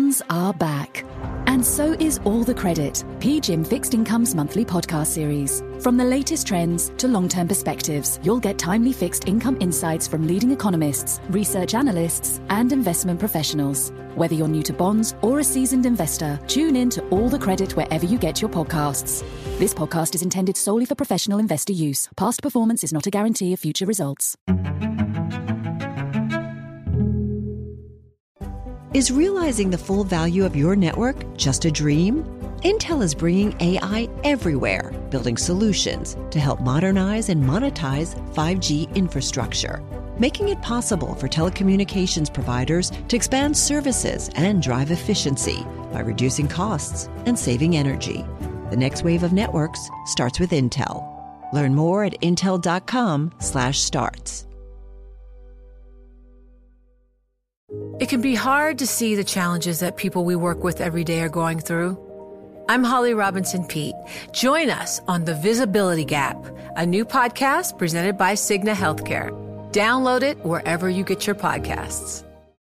bonds are back. And so is All the Credit, PGIM Fixed Income's monthly podcast series. From the latest trends to long-term perspectives, you'll get timely fixed income insights from leading economists, research analysts, and investment professionals. Whether you're new to bonds or a seasoned investor, tune in to All the Credit wherever you get your podcasts. This podcast is intended solely for professional investor use. Past performance is not a guarantee of future results. Is realizing the full value of your network just a dream? Intel is bringing AI everywhere, building solutions to help modernize and monetize 5G infrastructure, making it possible for telecommunications providers to expand services and drive efficiency by reducing costs and saving energy. The next wave of networks starts with Intel. Learn more at intel.com/starts. It can be hard to see the challenges that people we work with every day are going through. I'm Holly Robinson Peete. Join us on The Visibility Gap, a new podcast presented by Cigna Healthcare. Download it wherever you get your podcasts.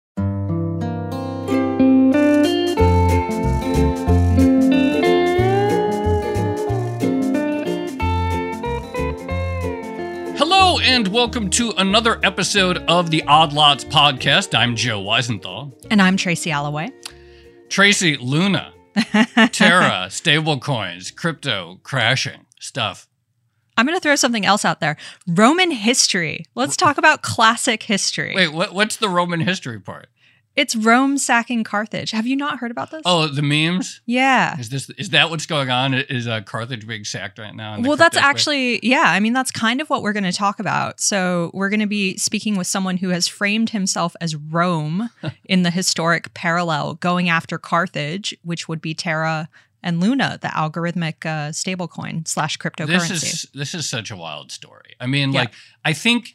Hello and welcome to another episode of the Odd Lots podcast. I'm Joe Weisenthal. And I'm Tracy Alloway. Tracy, Luna, Terra, stablecoins, crypto, crashing, stuff. I'm going to throw something else out there. Roman history. Let's talk about classic history. Wait, what's the Roman history part? It's Rome sacking Carthage. Have you not heard about this? Oh, the memes? Yeah. Is that what's going on? Is Carthage being sacked right now? Well, that's actually, that's kind of what we're going to talk about. So we're going to be speaking with someone who has framed himself as Rome in the historic parallel, going after Carthage, which would be Terra and Luna, the algorithmic stablecoin / cryptocurrency. This is such a wild story. I mean, I think,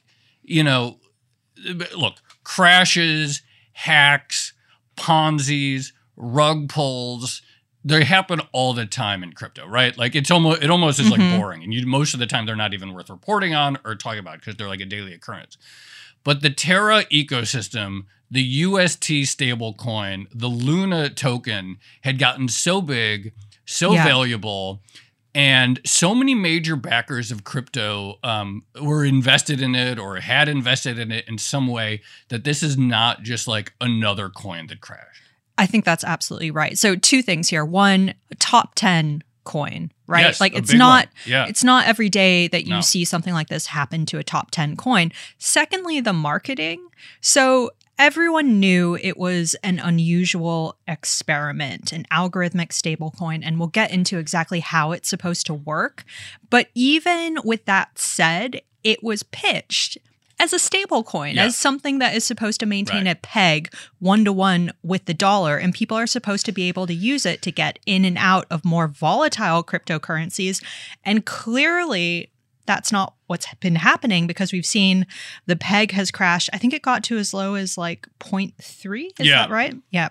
look, crashes, hacks, Ponzi's, rug pulls, they happen all the time in crypto, right? Like it almost is like boring. And most of the time they're not even worth reporting on or talking about because they're like a daily occurrence. But the Terra ecosystem, the UST stablecoin, the Luna token had gotten so big, so valuable, and so many major backers of crypto were invested in it or had invested in it in some way that this is not just like another coin that crashed. I think that's absolutely right. So two things here. One, top 10 coin, right? Yes, like it's not every day that you see something like this happen to a top 10 coin. Secondly, the marketing. So everyone knew it was an unusual experiment, an algorithmic stablecoin, and we'll get into exactly how it's supposed to work. But even with that said, it was pitched as a stablecoin, as something that is supposed to maintain a peg 1-to-1 with the dollar, and people are supposed to be able to use it to get in and out of more volatile cryptocurrencies. And clearly, that's not what's been happening because we've seen the peg has crashed. I think it got to as low as like 0.3. Is that right? Yeah.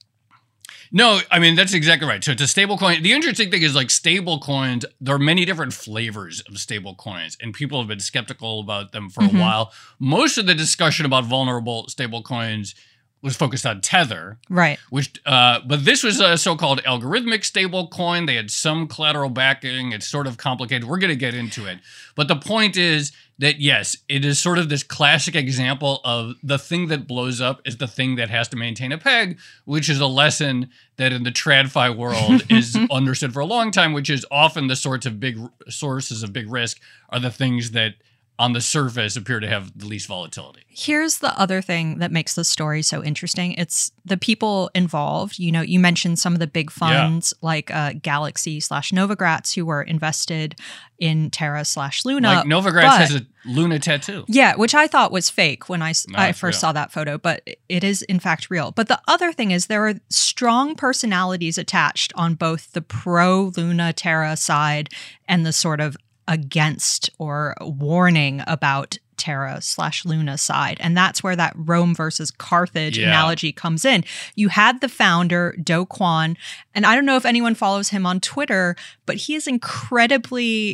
No, I mean, that's exactly right. So it's a stable coin. The interesting thing is like stable coins, there are many different flavors of stable coins, and people have been skeptical about them for a while. Most of the discussion about vulnerable stable coins was focused on Tether. Right. But this was a so-called algorithmic stable coin. They had some collateral backing. It's sort of complicated. We're going to get into it. But the point is that, yes, it is sort of this classic example of the thing that blows up is the thing that has to maintain a peg, which is a lesson that in the TradFi world is understood for a long time, which is often the sorts of big sources of big risk are the things that on the surface appear to have the least volatility. Here's the other thing that makes the story so interesting. It's the people involved. You know, you mentioned some of the big funds like Galaxy /Novogratz who were invested in Terra /Luna. Like Novogratz has a Luna tattoo. Yeah, which I thought was fake when I first saw that photo, but it is in fact real. But the other thing is there are strong personalities attached on both the pro-Luna Terra side and the sort of against or warning about Terra /Luna side. And that's where that Rome versus Carthage analogy comes in. You had the founder, Do Kwon, and I don't know if anyone follows him on Twitter, but he is incredibly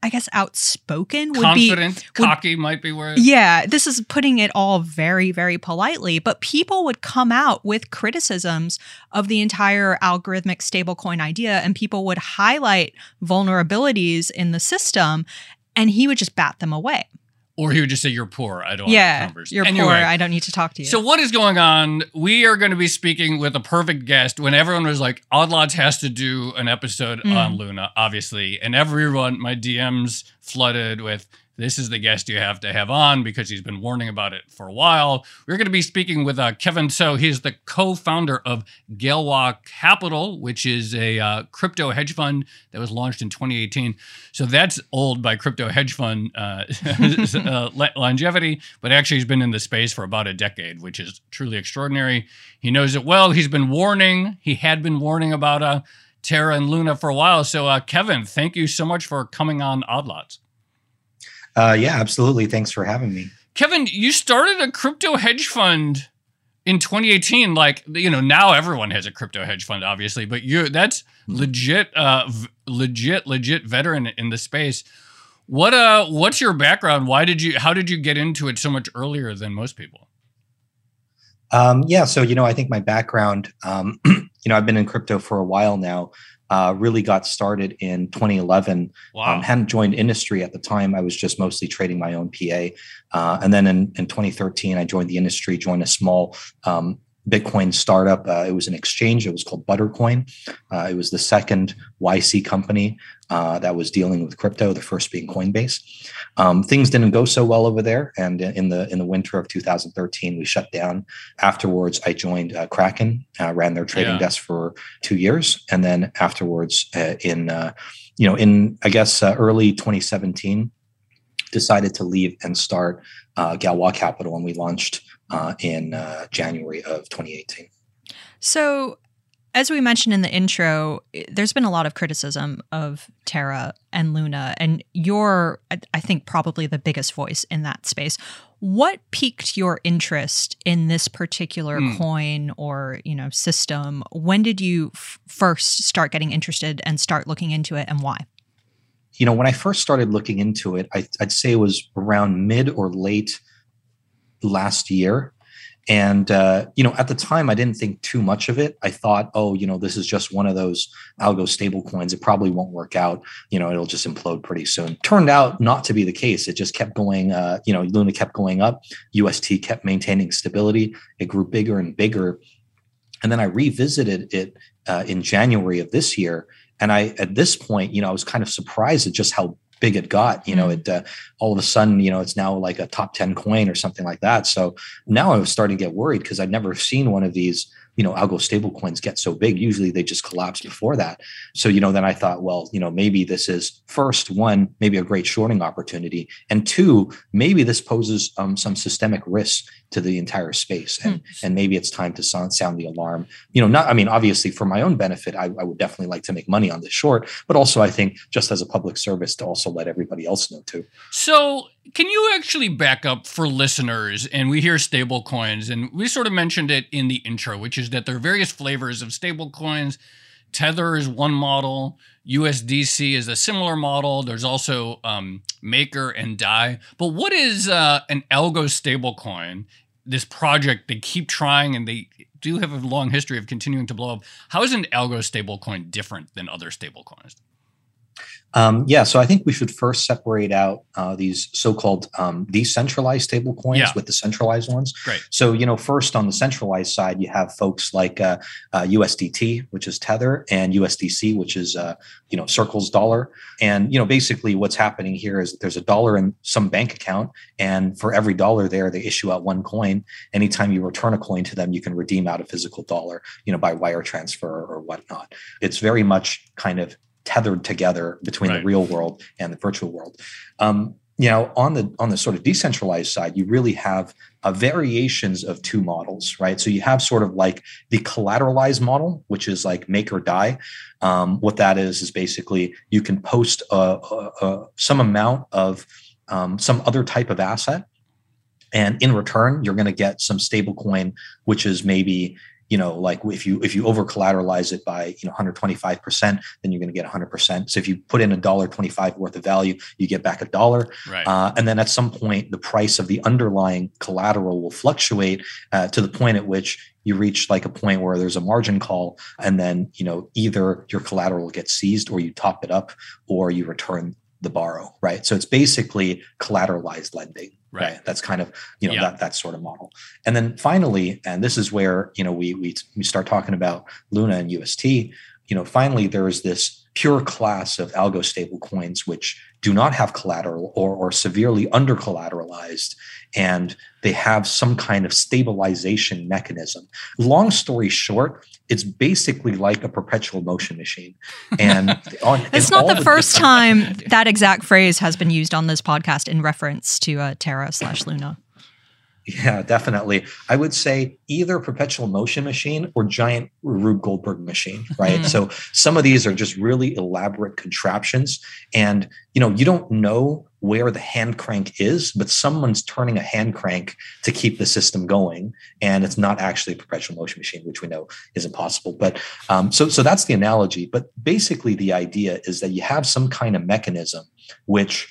I guess, outspoken would confident, cocky might be where. Yeah, this is putting it all very, very politely. But people would come out with criticisms of the entire algorithmic stablecoin idea, and people would highlight vulnerabilities in the system, and he would just bat them away. Or he would just say, "You're poor. I don't want numbers." You're poor. I don't need to talk to you. So what is going on? We are going to be speaking with a perfect guest when everyone was like, Odd Lots has to do an episode on Luna, obviously. And everyone, my DMs flooded with, this is the guest you have to have on because he's been warning about it for a while. We're going to be speaking with Kevin So. He's the co-founder of Galois Capital, which is a crypto hedge fund that was launched in 2018. So that's old by crypto hedge fund longevity, but actually he's been in the space for about a decade, which is truly extraordinary. He knows it well. He had been warning about Terra and Luna for a while. So Kevin, thank you so much for coming on Odd Lots. Yeah, absolutely. Thanks for having me. Kevin, you started a crypto hedge fund in 2018. Like, now everyone has a crypto hedge fund, obviously, but that's legit veteran in the space. What's your background? How did you get into it so much earlier than most people? Yeah. So, I think my background, I've been in crypto for a while now. Really got started in 2011. Wow. Hadn't joined industry at the time. I was just mostly trading my own PA. And then in 2013, I joined the industry, joined a small Bitcoin startup. It was an exchange. It was called Buttercoin. It was the second YC company that was dealing with crypto, the first being Coinbase. Things didn't go so well over there. And in the winter of 2013, we shut down. Afterwards, I joined Kraken, ran their trading desk for 2 years. And then afterwards, in early 2017, decided to leave and start Galois Capital, and we launched in January of 2018. So, as we mentioned in the intro, there's been a lot of criticism of Terra and Luna, and you're, I think, probably the biggest voice in that space. What piqued your interest in this particular coin or system? When did you first start getting interested and start looking into it, and why? When I first started looking into it, I'd say it was around mid or late last year. And, at the time, I didn't think too much of it. I thought, this is just one of those algo stable coins. It probably won't work out. It'll just implode pretty soon. Turned out not to be the case. It just kept going. Luna kept going up. UST kept maintaining stability. It grew bigger and bigger. And then I revisited it in January of this year. And at this point, I was kind of surprised at just how big it got. It all of a sudden, it's now like a top 10 coin or something like that. So now I was starting to get worried because I'd never seen one of these, algo stable coins get so big. Usually they just collapse before that. So, then I thought, well, maybe this is first, one, maybe a great shorting opportunity. And two, maybe this poses some systemic risk to the entire space. And maybe it's time to sound the alarm. Obviously for my own benefit, I would definitely like to make money on this short, but also I think just as a public service to also let everybody else know too. So can you actually back up for listeners? And we hear stable coins, and we sort of mentioned it in the intro, which is that there are various flavors of stable coins. Tether is one model. USDC is a similar model. There's also Maker and DAI. But what is an algo stablecoin? This project, they keep trying, and they do have a long history of continuing to blow up. How is an algo stablecoin different than other stablecoins? So I think we should first separate out these so-called decentralized stable coins with the centralized ones. Great. So, first on the centralized side, you have folks like USDT, which is Tether, and USDC, which is, Circle's dollar. And, basically what's happening here is that there's $1 in some bank account, and for every $1 there, they issue out one coin. Anytime you return a coin to them, you can redeem out a physical dollar, by wire transfer or whatnot. It's very much kind of tethered together between the real world and the virtual world. On the sort of decentralized side, you really have variations of two models, right? So you have sort of like the collateralized model, which is like make or die. What that is basically you can post some amount of some other type of asset, and in return, you're going to get some stable coin, which is maybe like if you over collateralize it by 125%, then you're going to get 100%. So if you put in $1.25 worth of value, you get back $1. Right. And then at some point, the price of the underlying collateral will fluctuate to the point at which you reach like a point where there's a margin call, and then either your collateral gets seized, or you top it up, or you return the borrow. Right. So it's basically collateralized lending. Right. That's kind of, that sort of model. And then finally, and this is where, we start talking about Luna and UST, finally, there is this pure class of algo stable coins, which do not have collateral or severely under collateralized, and they have some kind of stabilization mechanism. Long story short, it's basically like a perpetual motion machine. And it's not the first time that exact phrase has been used on this podcast in reference to Terra/Luna. Yeah, definitely. I would say either perpetual motion machine or giant Rube Goldberg machine, right? So some of these are just really elaborate contraptions, and you don't know where the hand crank is, but someone's turning a hand crank to keep the system going, and it's not actually a perpetual motion machine, which we know is impossible. But so that's the analogy. But basically, the idea is that you have some kind of mechanism which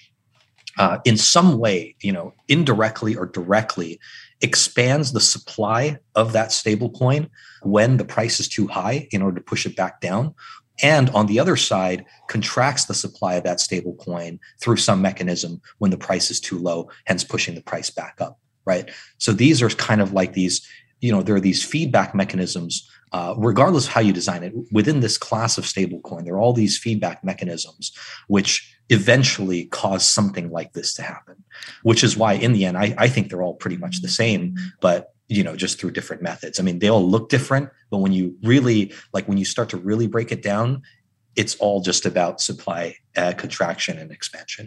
in some way, indirectly or directly, expands the supply of that stable coin when the price is too high in order to push it back down. And on the other side, contracts the supply of that stable coin through some mechanism when the price is too low, hence pushing the price back up, right? So these are kind of like these, there are these feedback mechanisms, regardless of how you design it. Within this class of stablecoin, there are all these feedback mechanisms which eventually cause something like this to happen, which is why in the end, I think they're all pretty much the same, but just through different methods. I mean, they all look different, but when you really, when you start to really break it down, it's all just about supply contraction and expansion.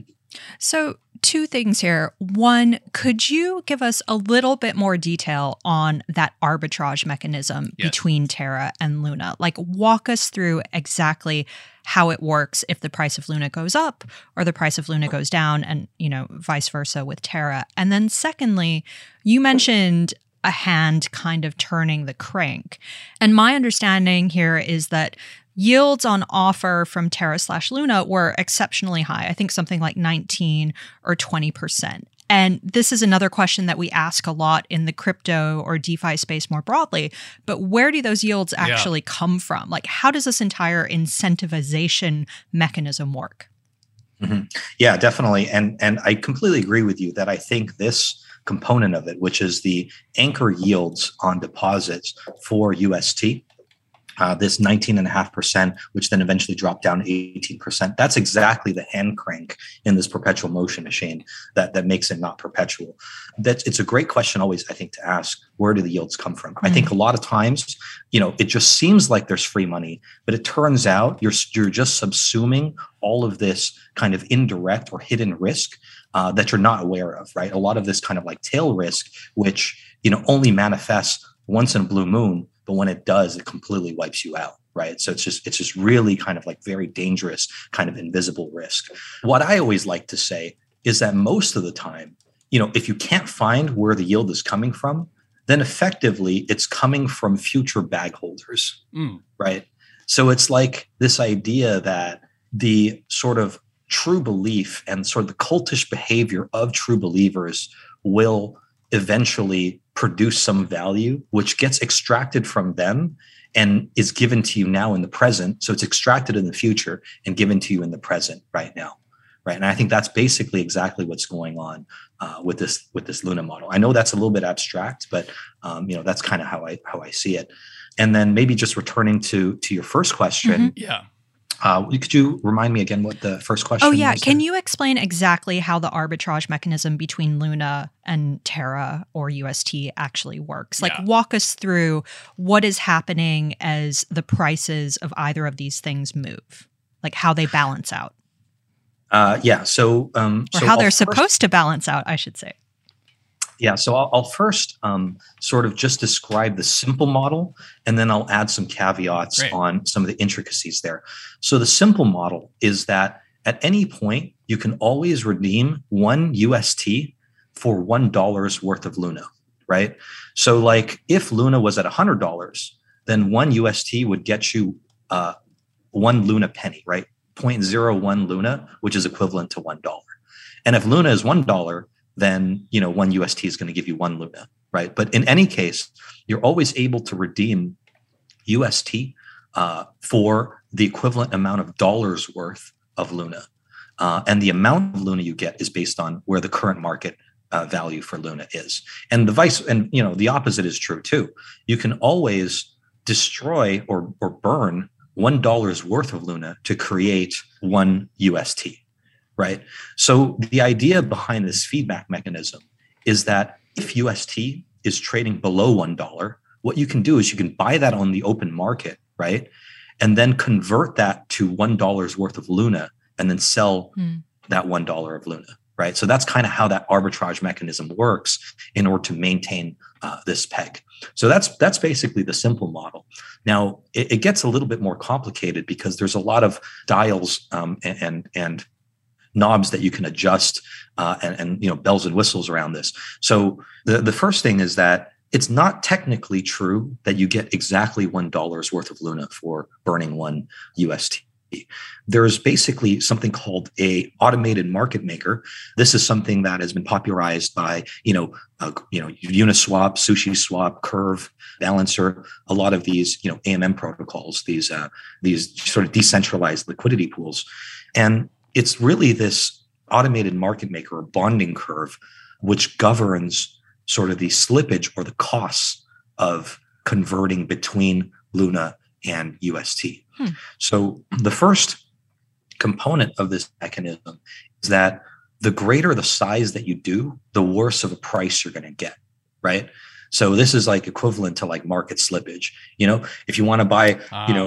So 2 things here. One, could you give us a little bit more detail on that arbitrage mechanism between Terra and Luna? Walk us through exactly how it works if the price of Luna goes up or the price of Luna goes down, and, vice versa with Terra. And then secondly, you mentioned a hand kind of turning the crank. And my understanding here is that yields on offer from Terra/Luna were exceptionally high. I think something like 19 or 20%. And this is another question that we ask a lot in the crypto or DeFi space more broadly. But where do those yields actually come from? How does this entire incentivization mechanism work? Mm-hmm. Yeah, definitely. And I completely agree with you that I think this component of it, which is the anchor yields on deposits for UST, this 19.5%, which then eventually dropped down to 18%. That's exactly the hand crank in this perpetual motion machine that makes it not perpetual. It's a great question always, I think, to ask, where do the yields come from? I think a lot of times, it just seems like there's free money, but it turns out you're just subsuming all of this kind of indirect or hidden risk that you're not aware of, right? A lot of this kind of tail risk, which, only manifests once in a blue moon, but when it does, it completely wipes you out, right? So it's just really kind of very dangerous, kind of invisible risk. What I always like to say is that most of the time, if you can't find where the yield is coming from, then effectively it's coming from future bag holders, right? So it's like this idea that the sort of true belief and sort of the cultish behavior of true believers will eventually produce some value, which gets extracted from them and is given to you now in the present. So it's extracted in the future and given to you in the present right now, right? And I think that's basically exactly what's going on with this Luna model. I know that's a little bit abstract, but that's kind of how I see it. And then maybe just returning to your first question. Could you remind me again what the first question was? Oh, yeah. Can you explain exactly how the arbitrage mechanism between Luna and Terra or UST actually works? Walk us through what is happening as the prices of either of these things move, how they balance out. So how they're supposed to balance out, I should say. Yeah, so I'll first sort of just describe the simple model, and then I'll add some caveats on some of the intricacies there. So the simple model is that at any point, you can always redeem 1 UST for $1 worth of Luna, right? So like if Luna was at $100, then 1 UST would get you 1 Luna penny, right? 0.01 Luna, which is equivalent to $1. And if Luna is $1, then 1 UST is going to give you 1 Luna, right? But in any case, you're always able to redeem UST for the equivalent amount of dollars worth of Luna. And the amount of Luna you get is based on where the current market value for Luna is. And the opposite is true too. You can always destroy or burn $1 worth of Luna to create 1 UST, right? So the idea behind this feedback mechanism is that if UST is trading below $1, what you can do is you can buy that on the open market, right? And then convert that to $1 worth of Luna and then sell that $1 of Luna, right? So that's kind of how that arbitrage mechanism works in order to maintain this peg. So that's basically the simple model. Now, it gets a little bit more complicated because there's a lot of dials and knobs that you can adjust and bells and whistles around this. So the first thing is that it's not technically true that you get exactly $1 worth of Luna for burning 1 UST. There's basically something called a automated market maker. This is something that has been popularized by, Uniswap, SushiSwap, Curve, Balancer, a lot of these, AMM protocols, these sort of decentralized liquidity pools. And it's really this automated market maker or bonding curve, which governs sort of the slippage or the costs of converting between Luna and UST. So the first component of this mechanism is that the greater the size that you do, the worse of a price you're going to get, right? So this is like equivalent to like market slippage. If you want to buy,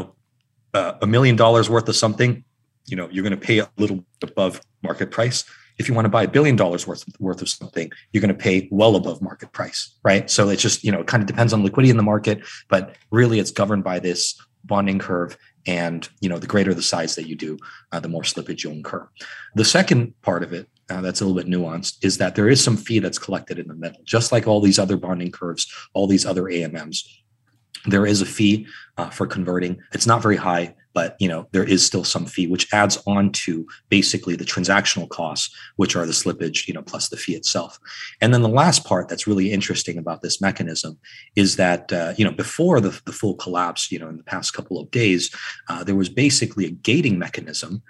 $1 million worth of something, you're going to pay a little above market price. If you want to buy $1 billion worth of something, you're going to pay well above market price, right? So it's just, it kind of depends on liquidity in the market, but really it's governed by this bonding curve. And, the greater the size that you do, the more slippage you'll incur. The second part of it that's a little bit nuanced is that there is some fee that's collected in the middle, just like all these other bonding curves, all these other AMMs. There is a fee for converting. It's not very high, but there is still some fee, which adds on to basically the transactional costs, which are the slippage, plus the fee itself. And then the last part that's really interesting about this mechanism is that before the full collapse, in the past couple of days, there was basically a gating mechanism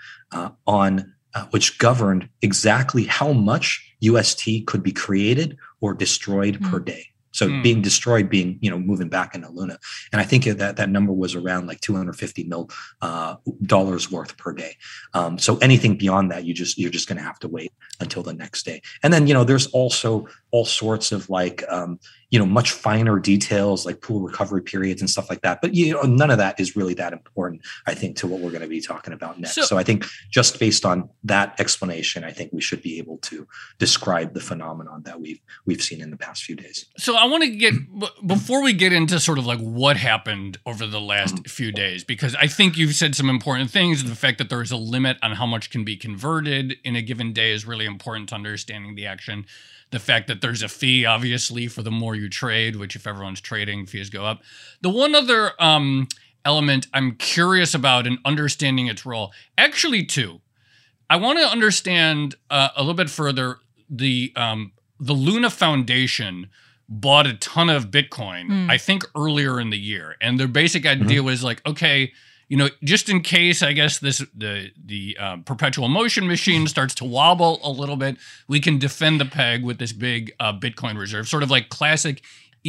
on which governed exactly how much UST could be created or destroyed per day. So being destroyed, being, moving back into Luna. And I think that number was around like $250 million worth per day. So anything beyond that, you're just going to have to wait until the next day. And then, there's also all sorts of like, much finer details like pool recovery periods and stuff like that. But, none of that is really that important, I think, to what we're going to be talking about next. So I think just based on that explanation, I think we should be able to describe the phenomenon that we've seen in the past few days. So I want to get, before we get into sort of like what happened over the last few days, because I think you've said some important things. The fact that there is a limit on how much can be converted in a given day is really important to understanding the action. The fact that there's a fee, obviously, for the more you trade, which if everyone's trading, fees go up. The one other element I'm curious about in understanding its role, actually two. I want to understand a little bit further the Luna Foundation bought a ton of Bitcoin, I think earlier in the year. And their basic idea was like, okay, just in case, I guess the perpetual motion machine starts to wobble a little bit, we can defend the peg with this big Bitcoin reserve, sort of like classic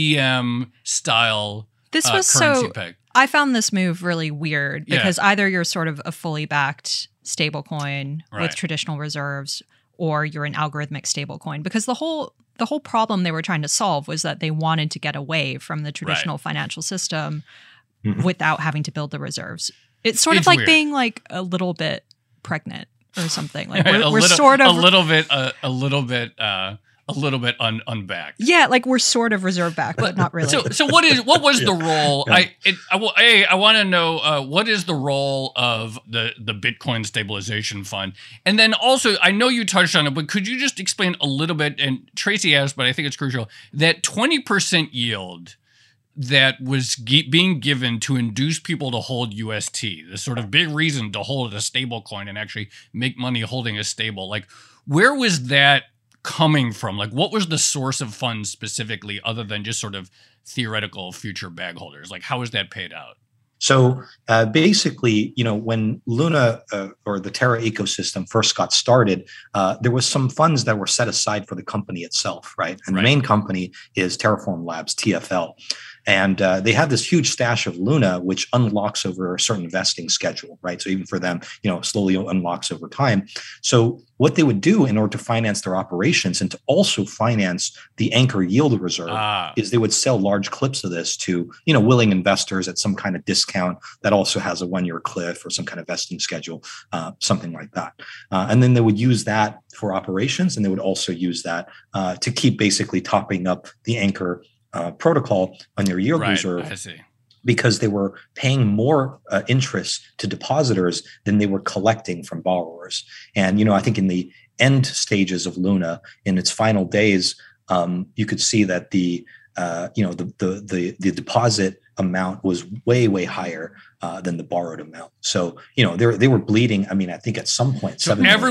EM style this was currency so, peg. I found this move really weird because either you're sort of a fully backed stablecoin with traditional reserves, or you're an algorithmic stablecoin. Because the whole problem they were trying to solve was that they wanted to get away from the traditional financial system without having to build the reserves. It's sort of like weird. Being like a little bit pregnant or something. Like we're sort of a little bit a little bit unbacked. Yeah, like we're sort of reserve backed, but not really. So what was the role? I want to know what is the role of the Bitcoin stabilization fund, and then also I know you touched on it, but could you just explain a little bit? And Tracy asked, but I think it's crucial, that 20% yield that was being given to induce people to hold UST, the sort of big reason to hold a stable coin and actually make money holding a stable. Like, where was that coming from? Like, what was the source of funds specifically, other than just sort of theoretical future bag holders? Like, how was that paid out? So basically, when Luna or the Terra ecosystem first got started, there was some funds that were set aside for the company itself, right? And the main company is Terraform Labs, TFL. And they have this huge stash of Luna, which unlocks over a certain vesting schedule, right? So even for them, slowly unlocks over time. So what they would do in order to finance their operations and to also finance the Anchor Yield Reserve is they would sell large clips of this to, willing investors at some kind of discount that also has a 1-year cliff or some kind of vesting schedule, something like that. And then they would use that for operations, and they would also use that to keep basically topping up the Anchor protocol on your yield reserve. I see. Because they were paying more interest to depositors than they were collecting from borrowers. And, I think in the end stages of Luna, in its final days, you could see that the deposit amount was way, way higher than the borrowed amount. So, they were bleeding. I mean, I think at some point,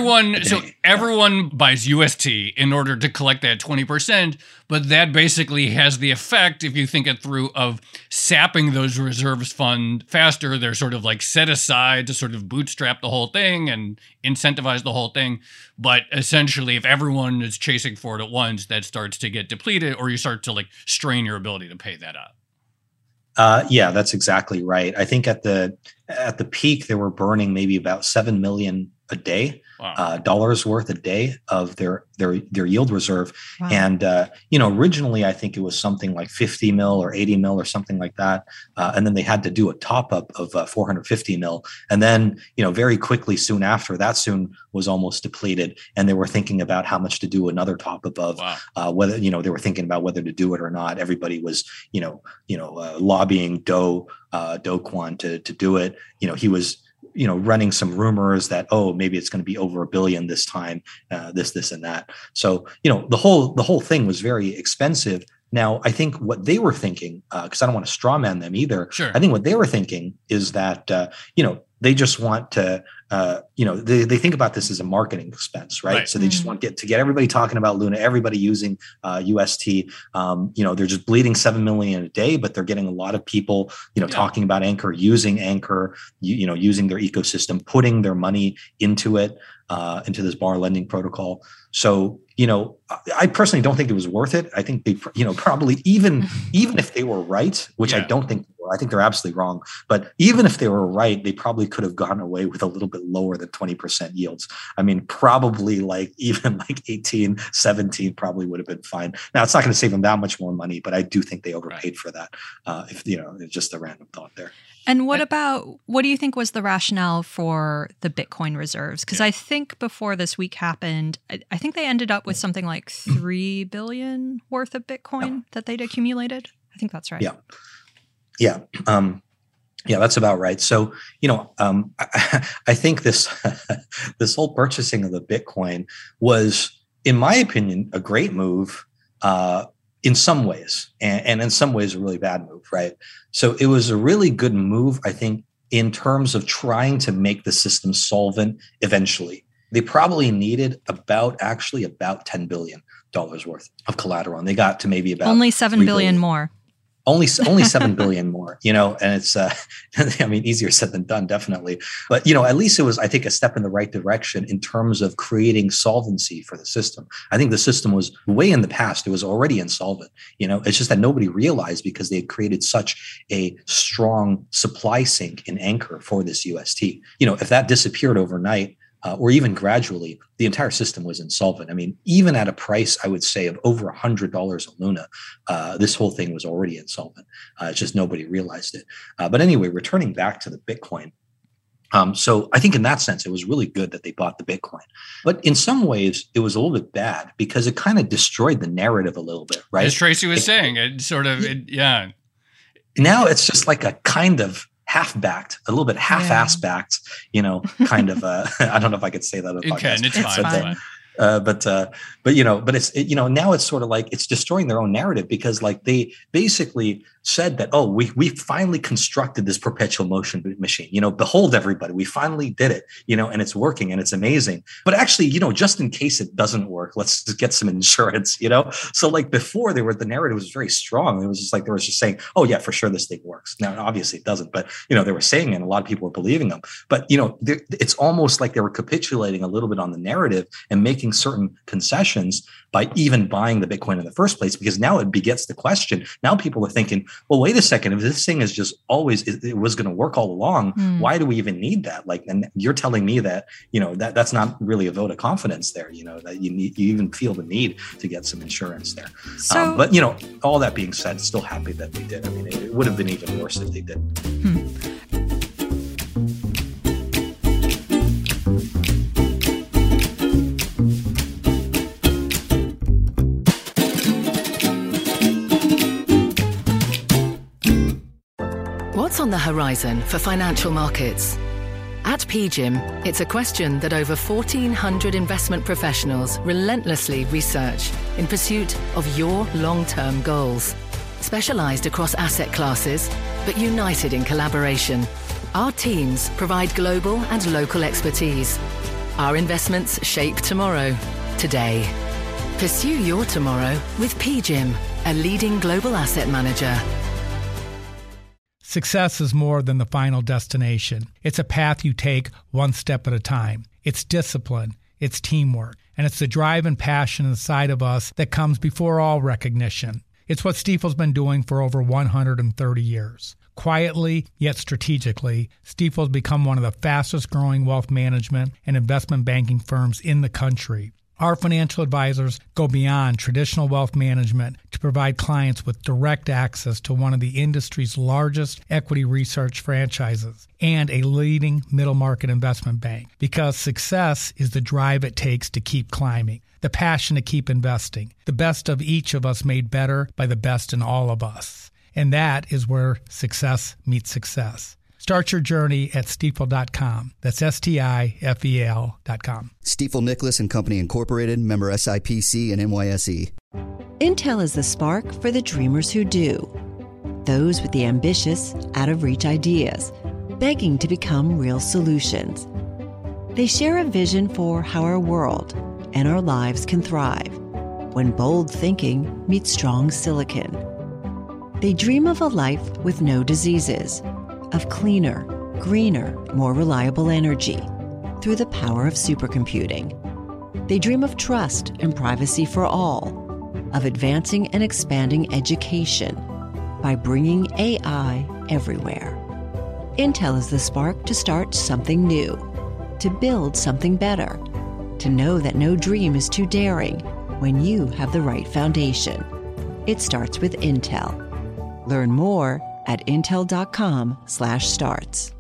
everyone buys UST in order to collect that 20%, but that basically has the effect, if you think it through, of sapping those reserves fund faster. They're sort of like set aside to sort of bootstrap the whole thing and incentivize the whole thing. But essentially, if everyone is chasing for it at once, that starts to get depleted, or you start to strain your ability to pay that up. Yeah, that's exactly right. I think at the peak, they were burning maybe about $7 million a day, dollars worth a day of their yield reserve. Wow. And, originally I think it was something like 50 mil or 80 mil or something like that. And then they had to do a top up of 450 mil. And then, very quickly soon after that soon was almost depleted. And they were thinking about how much to do another top up of, whether, they were thinking about whether to do it or not. Everybody was, lobbying Do Kwon to do it. He was, running some rumors that, maybe it's going to be over $1 billion this time, this and that. So, the whole thing was very expensive. Now, I think what they were thinking, because I don't want to straw man them either. Sure. I think what they were thinking is that, they just want to, they think about this as a marketing expense, right? So they just want to get everybody talking about Luna, everybody using UST. They're just bleeding 7 million a day, but they're getting a lot of people, talking about Anchor, using Anchor, using their ecosystem, putting their money into it, into this bar lending protocol. So, I personally don't think it was worth it. I think they, probably even if they were right, which I don't think they were, I think they're absolutely wrong. But even if they were right, they probably could have gone away with a little bit lower than 20% yields. I mean, probably even 18, 17 probably would have been fine. Now, it's not going to save them that much more money, but I do think they overpaid for that. If it's just a random thought there. And what do you think was the rationale for the Bitcoin reserves? Because I think before this week happened, I think they ended up with something like 3 billion worth of Bitcoin that they'd accumulated. I think that's right. Yeah, that's about right. So, I think this this whole purchasing of the Bitcoin was, in my opinion, a great move. In some ways, and in some ways a really bad move, right? So it was a really good move, I think, in terms of trying to make the system solvent eventually. They probably needed about $10 billion worth of collateral, and they got to maybe about only 7 billion more. Only 7 billion more, and it's, easier said than done, definitely. But, at least it was, I think, a step in the right direction in terms of creating solvency for the system. I think the system was way in the past. It was already insolvent. It's just that nobody realized because they had created such a strong supply sink in Anchor for this UST. If that disappeared overnight, or even gradually, the entire system was insolvent. I mean, even at a price, I would say, of over $100 a Luna, this whole thing was already insolvent. It's just nobody realized it. But anyway, returning back to the Bitcoin, So I think in that sense, it was really good that they bought the Bitcoin. But in some ways, it was a little bit bad because it kind of destroyed the narrative a little bit, right? As Tracy was saying, it sort of, yeah. Now it's just like a kind of half-backed, a little bit half-ass backed, kind of, I don't know if I could say that on the podcast. It's fine. But it's now it's sort of like it's destroying their own narrative because like they basically said that, oh, we finally constructed this perpetual motion machine, behold everybody, we finally did it, and it's working and it's amazing. But actually, just in case it doesn't work, let's just get some insurance, So like before the narrative was very strong. It was just like, they were just saying, oh yeah, for sure this thing works. Now, obviously it doesn't, but they were saying it and a lot of people were believing them. But, it's almost like they were capitulating a little bit on the narrative and making certain concessions by even buying the Bitcoin in the first place, because now it begets the question. Now people are thinking, well, wait a second, if this thing is just always, it was going to work all along, why do we even need that? Like, and you're telling me that, that's not really a vote of confidence there, that you even feel the need to get some insurance there. So, but, all that being said, still happy that they did. I mean, it would have been even worse if they didn't. What's on the horizon for financial markets? At PGIM, it's a question that over 1,400 investment professionals relentlessly research in pursuit of your long-term goals. Specialized across asset classes, but united in collaboration, our teams provide global and local expertise. Our investments shape tomorrow, today. Pursue your tomorrow with PGIM, a leading global asset manager. Success is more than the final destination. It's a path you take one step at a time. It's discipline, it's teamwork, and it's the drive and passion inside of us that comes before all recognition. It's what Stifel's been doing for over 130 years. Quietly, yet strategically, Stifel's become one of the fastest growing wealth management and investment banking firms in the country. Our financial advisors go beyond traditional wealth management to provide clients with direct access to one of the industry's largest equity research franchises and a leading middle market investment bank, because success is the drive it takes to keep climbing, the passion to keep investing, the best of each of us made better by the best in all of us. And that is where success meets success. Start your journey at Stifel.com. That's STIFEL.com. Stifel Nicholas and Company Incorporated, member SIPC and NYSE. Intel is the spark for the dreamers who do. Those with the ambitious, out-of-reach ideas, begging to become real solutions. They share a vision for how our world and our lives can thrive when bold thinking meets strong silicon. They dream of a life with no diseases, of cleaner, greener, more reliable energy through the power of supercomputing. They dream of trust and privacy for all, of advancing and expanding education by bringing AI everywhere. Intel is the spark to start something new, to build something better, to know that no dream is too daring when you have the right foundation. It starts with Intel. Learn more at intel.com/starts.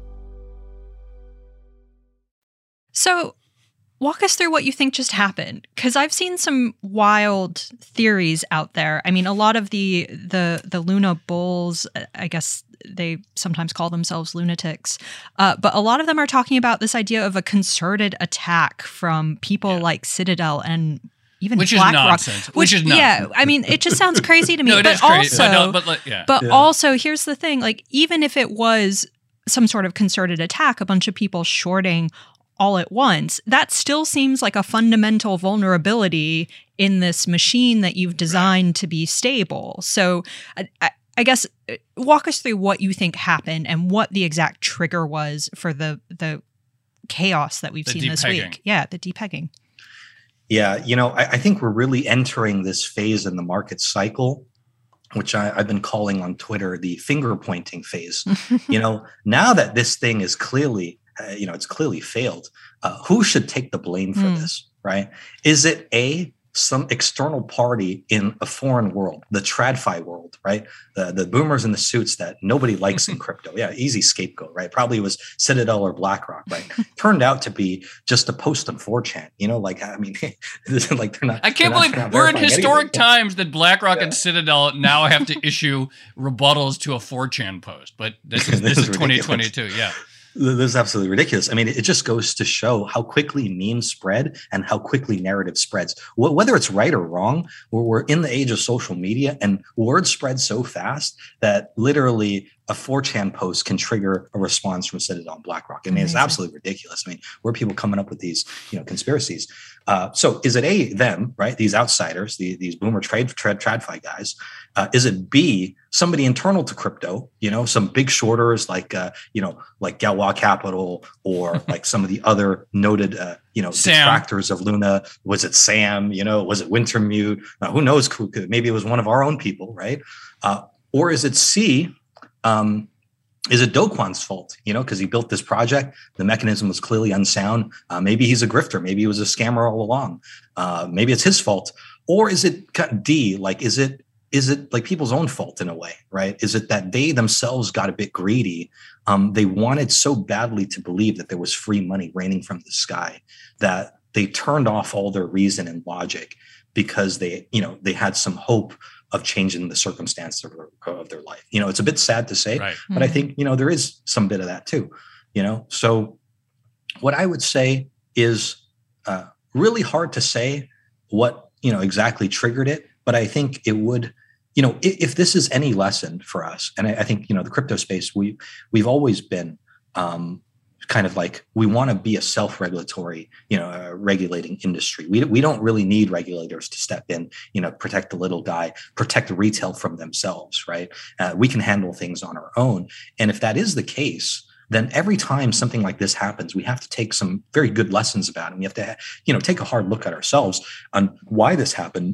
So walk us through what you think just happened, because I've seen some wild theories out there. I mean, a lot of the Luna bulls, I guess they sometimes call themselves lunatics, but a lot of them are talking about this idea of a concerted attack from people like Citadel and even which BlackRock, is nonsense. Which is nonsense. Yeah, I mean, it just sounds crazy to me. No, it is crazy. Also, here's the thing: like, even if it was some sort of concerted attack, a bunch of people shorting all at once, that still seems like a fundamental vulnerability in this machine that you've designed to be stable. So, I guess walk us through what you think happened and what the exact trigger was for the chaos that we've seen this week. Yeah, the depegging. Yeah, I think we're really entering this phase in the market cycle, which I've been calling on Twitter the finger pointing phase. Now that this thing is clearly, it's clearly failed, who should take the blame for this, right? Is it A, some external party in a foreign world, the TradFi world, right? The boomers in the suits that nobody likes in crypto. Yeah, easy scapegoat, right? Probably was Citadel or BlackRock, right? Turned out to be just a post on 4chan, like, I mean, like they're not. I can't believe we're in historic times that BlackRock and Citadel now have to issue rebuttals to a 4chan post, but this is 2022, yeah. This is absolutely ridiculous. I mean, it just goes to show how quickly memes spread and how quickly narrative spreads. Whether it's right or wrong, we're in the age of social media, and word spreads so fast that literally a 4chan post can trigger a response from Citadel and BlackRock. I mean, it's absolutely ridiculous. I mean, where are people coming up with these, conspiracies? So is it them, right? These outsiders, these boomer TradFi guys? Is it B, somebody internal to crypto? Some big shorters like Galois Capital, or like some of the other noted detractors of Luna. Was it Sam? Was it Wintermute? Who knows? Maybe it was one of our own people, right? Or is it C? Is it Do Kwon's fault? Because he built this project, the mechanism was clearly unsound. Maybe he's a grifter. Maybe he was a scammer all along. Maybe it's his fault. Or is it D? Like, is it like people's own fault in a way, right? Is it that they themselves got a bit greedy? They wanted so badly to believe that there was free money raining from the sky that they turned off all their reason and logic because they had some hope of changing the circumstance of their life. It's a bit sad to say, right. But I think, there is some bit of that too, So what I would say is really hard to say what, exactly triggered it. But I think it would, if this is any lesson for us, and I think, the crypto space, we've always been kind of like, we want to be a self-regulatory, regulating industry. We don't really need regulators to step in, protect the little guy, protect the retail from themselves, right? We can handle things on our own. And if that is the case, then every time something like this happens, we have to take some very good lessons about it. And we have to, take a hard look at ourselves on why this happened,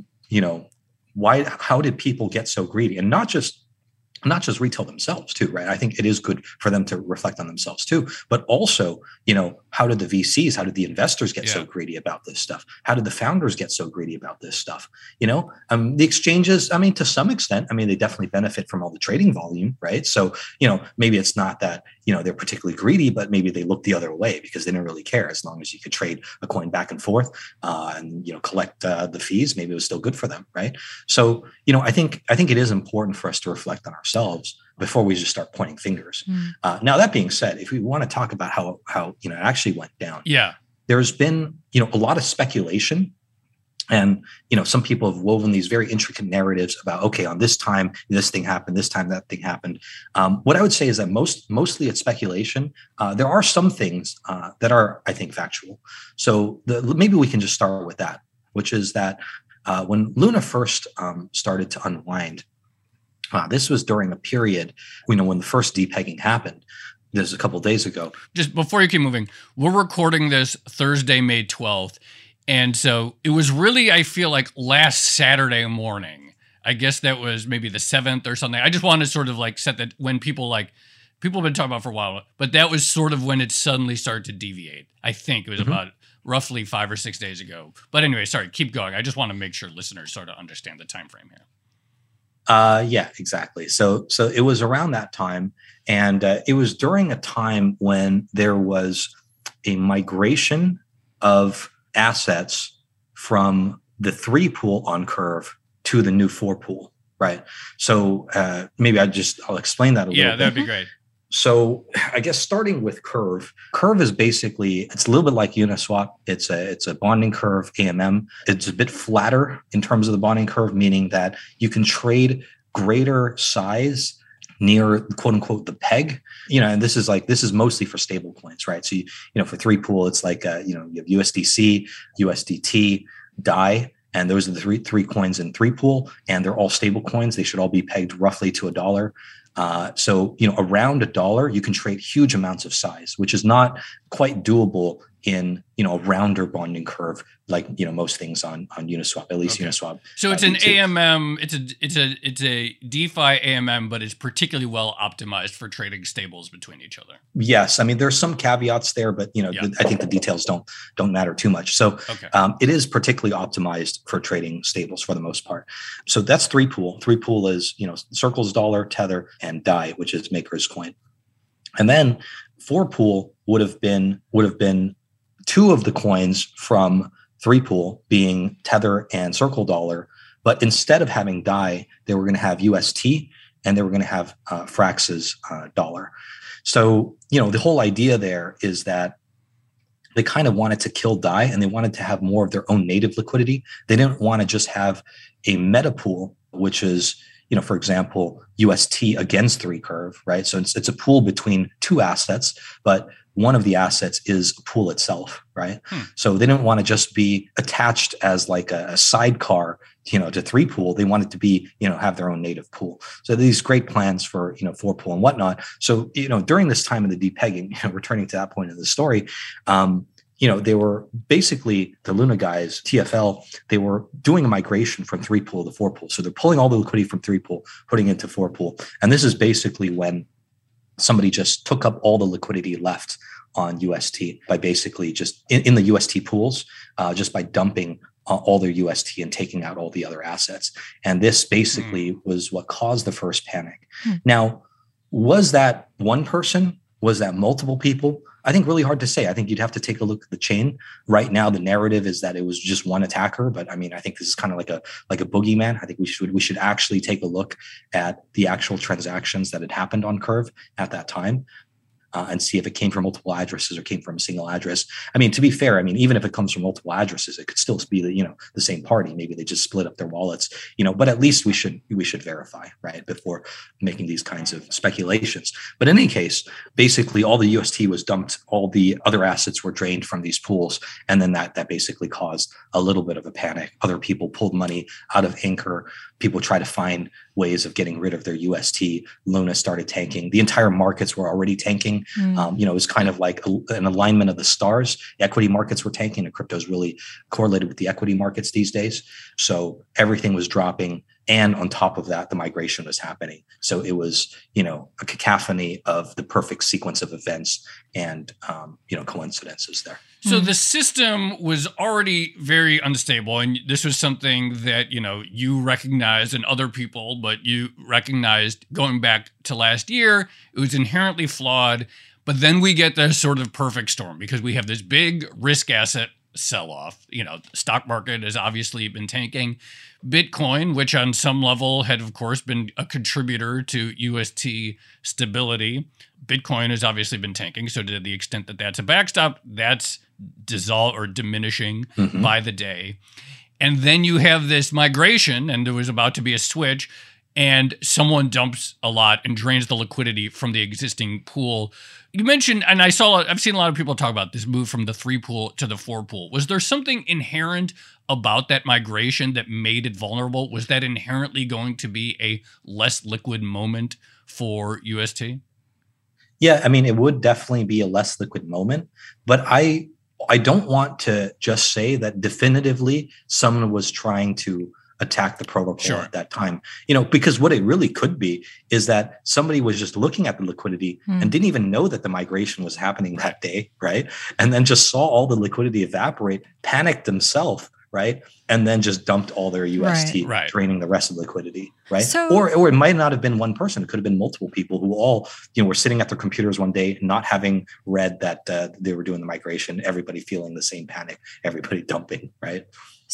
how did people get so greedy? And not just retail themselves too, right? I think it is good for them to reflect on themselves too, but also, how did the VCs, how did the investors get so greedy about this stuff? How did the founders get so greedy about this stuff? The exchanges, I mean, to some extent, they definitely benefit from all the trading volume, right? So, maybe it's not that, they're particularly greedy, but maybe they look the other way because they didn't really care. As long as you could trade a coin back and forth and, collect the fees, maybe it was still good for them, right? So, I think it is important for us to reflect on ourselves before we just start pointing fingers. Now, that being said, if we want to talk about how it actually went down, there's been, a lot of speculation. And, some people have woven these very intricate narratives about, okay, on this time, this thing happened, this time, that thing happened. What I would say is that mostly it's speculation. There are some things that are, I think, factual. So maybe we can just start with that, which is that when Luna first started to unwind, this was during a period, when the first depegging happened. This was a couple of days ago. Just before you keep moving, we're recording this Thursday, May 12th. And so it was really, I feel like, last Saturday morning. I guess that was maybe the 7th or something. I just wanted to sort of like set that when people have been talking about it for a while, but that was sort of when it suddenly started to deviate. I think it was about roughly 5 or 6 days ago. But anyway, sorry, keep going. I just want to make sure listeners sort of understand the time frame here. Yeah, exactly. So it was around that time, and it was during a time when there was a migration of assets from the 3 pool on Curve to the new 4 pool, right? So maybe I'll explain that a little bit. Yeah, that'd be great. So I guess starting with Curve is basically, it's a little bit like Uniswap. It's a bonding curve, AMM. It's a bit flatter in terms of the bonding curve, meaning that you can trade greater size near quote unquote the peg, and this is mostly for stable coins, right? So for 3 pool, it's like you have USDC, USDT, DAI, and those are the three coins in 3 pool, and they're all stable coins. They should all be pegged roughly to $1. So around $1, you can trade huge amounts of size, which is not quite doable in, a rounder bonding curve, like, most things on Uniswap, at least Uniswap. So it's an AMM, it's a DeFi AMM, but it's particularly well optimized for trading stables between each other. Yes. I mean, there's some caveats there, but, I think the details don't matter too much. So it is particularly optimized for trading stables for the most part. So that's 3Pool. 3Pool is, Circle's Dollar, Tether, and DAI, which is Maker's Coin. And then 4Pool would have been two of the coins from 3Pool, being Tether and Circle Dollar. But instead of having DAI, they were going to have UST and they were going to have Frax's dollar. So, the whole idea there is that they kind of wanted to kill DAI and they wanted to have more of their own native liquidity. They didn't want to just have a meta pool, which is, for example, UST against 3Curve, right? So it's a pool between two assets, but one of the assets is a pool itself, right? So they didn't want to just be attached as like a sidecar, to 3Pool. They wanted to be, have their own native pool. So these great plans for, 4Pool and whatnot. So, during this time of the depegging, returning to that point of the story, they were basically, the Luna guys, TFL, they were doing a migration from 3Pool to 4Pool. So they're pulling all the liquidity from 3Pool, putting it into 4Pool. And this is basically when somebody just took up all the liquidity left on UST by basically just in the UST pools, just by dumping all their UST and taking out all the other assets. And this basically was what caused the first panic. Now, was that one person? Was that multiple people? I think really hard to say. I think you'd have to take a look at the chain. Right now, the narrative is that it was just one attacker, but I mean, I think this is kind of like a boogeyman. I think we should actually take a look at the actual transactions that had happened on Curve at that time. And see if it came from multiple addresses or came from a single address. I mean, to be fair, even if it comes from multiple addresses, it could still be the same party. Maybe they just split up their wallets, but at least we should verify, right, before making these kinds of speculations. But in any case, basically all the UST was dumped, all the other assets were drained from these pools, and then that basically caused a little bit of a panic. Other people pulled money out of Anchor. People try to find ways of getting rid of their UST. Luna started tanking. The entire markets were already tanking. It was kind of like an alignment of the stars. Equity markets were tanking, and crypto is really correlated with the equity markets these days. So everything was dropping. And on top of that, the migration was happening. So it was, a cacophony of the perfect sequence of events and, coincidences there. So the system was already very unstable. And this was something that, you recognized and other people, but you recognized going back to last year, it was inherently flawed. But then we get the sort of perfect storm because we have this big risk asset sell-off. The stock market has obviously been tanking. Bitcoin, which on some level had, of course, been a contributor to UST stability. Bitcoin has obviously been tanking. So to the extent that that's a backstop, that's dissolved or diminishing by the day. And then you have this migration, and there was about to be a switch, and someone dumps a lot and drains the liquidity from the existing pool. You mentioned, and I've seen a lot of people talk about this move from the 3Pool to the 4Pool. Was there something inherent about that migration that made it vulnerable? Was that inherently going to be a less liquid moment for UST? Yeah, it would definitely be a less liquid moment, but I don't want to just say that definitively someone was trying to attack the protocol at that time, because what it really could be is that somebody was just looking at the liquidity and didn't even know that the migration was happening that day, right? And then just saw all the liquidity evaporate, panicked themselves, right? And then just dumped all their UST, draining the rest of the liquidity, right? So, or it might not have been one person. It could have been multiple people who all, were sitting at their computers one day, not having read that they were doing the migration, everybody feeling the same panic, everybody dumping, right?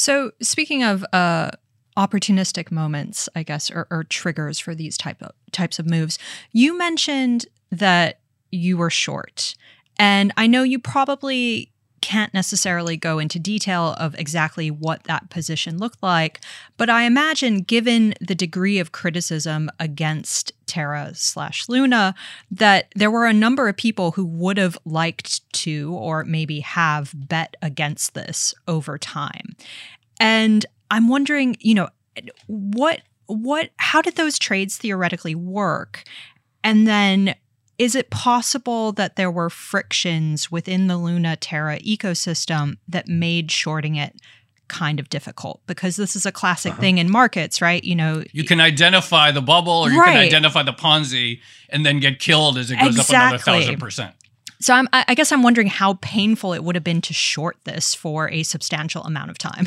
So speaking of opportunistic moments, I guess, or triggers for these types of moves, you mentioned that you were short. And I know you probably can't necessarily go into detail of exactly what that position looked like, but I imagine given the degree of criticism against Terra/Luna, that there were a number of people who would have liked to, or maybe have bet against this over time. And I'm wondering, how did those trades theoretically work? And then is it possible that there were frictions within the Luna Terra ecosystem that made shorting it kind of difficult? Because this is a classic thing in markets, right? You know, you can identify the bubble, or you can identify the Ponzi and then get killed as it goes up another 1,000%. So I guess I'm wondering how painful it would have been to short this for a substantial amount of time.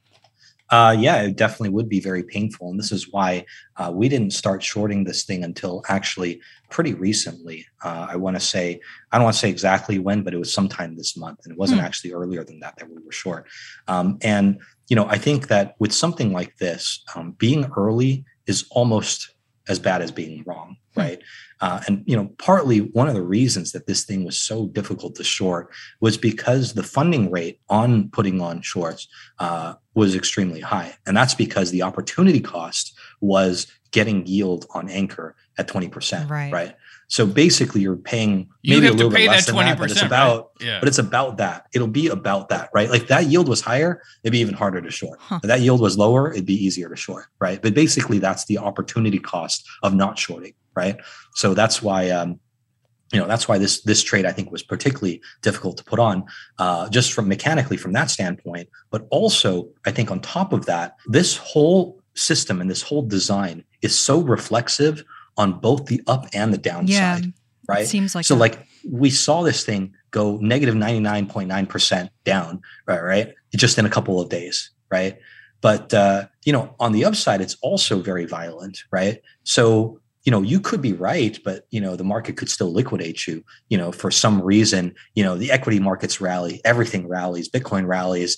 Yeah, it definitely would be very painful. And this is why we didn't start shorting this thing until actually pretty recently. I don't want to say exactly when, but it was sometime this month. And it wasn't actually earlier than that we were short. And, you know, I think that with something like this, being early is almost as bad as being wrong, right? And, you know, partly one of the reasons that this thing was so difficult to short was because the funding rate on putting on shorts was extremely high. And that's because the opportunity cost was getting yield on Anchor at 20%, right? So basically you're paying maybe a little bit less than that, but it's about, but it's about that. It'll be about that, right? Like that yield was higher, it'd be even harder to short. If that yield was lower, it'd be easier to short, right? But basically that's the opportunity cost of not shorting, right? So that's why, that's why this trade I think was particularly difficult to put on, just from mechanically from that standpoint. But also, I think on top of that, this whole system and this whole design is so reflexive on both the up and the downside, right? It seems like so. Like we saw this thing go negative 99.9% down, right? Just in a couple of days, right? But on the upside, it's also very violent, right? So you could be right, but, the market could still liquidate you, for some reason, the equity markets rally, everything rallies, Bitcoin rallies,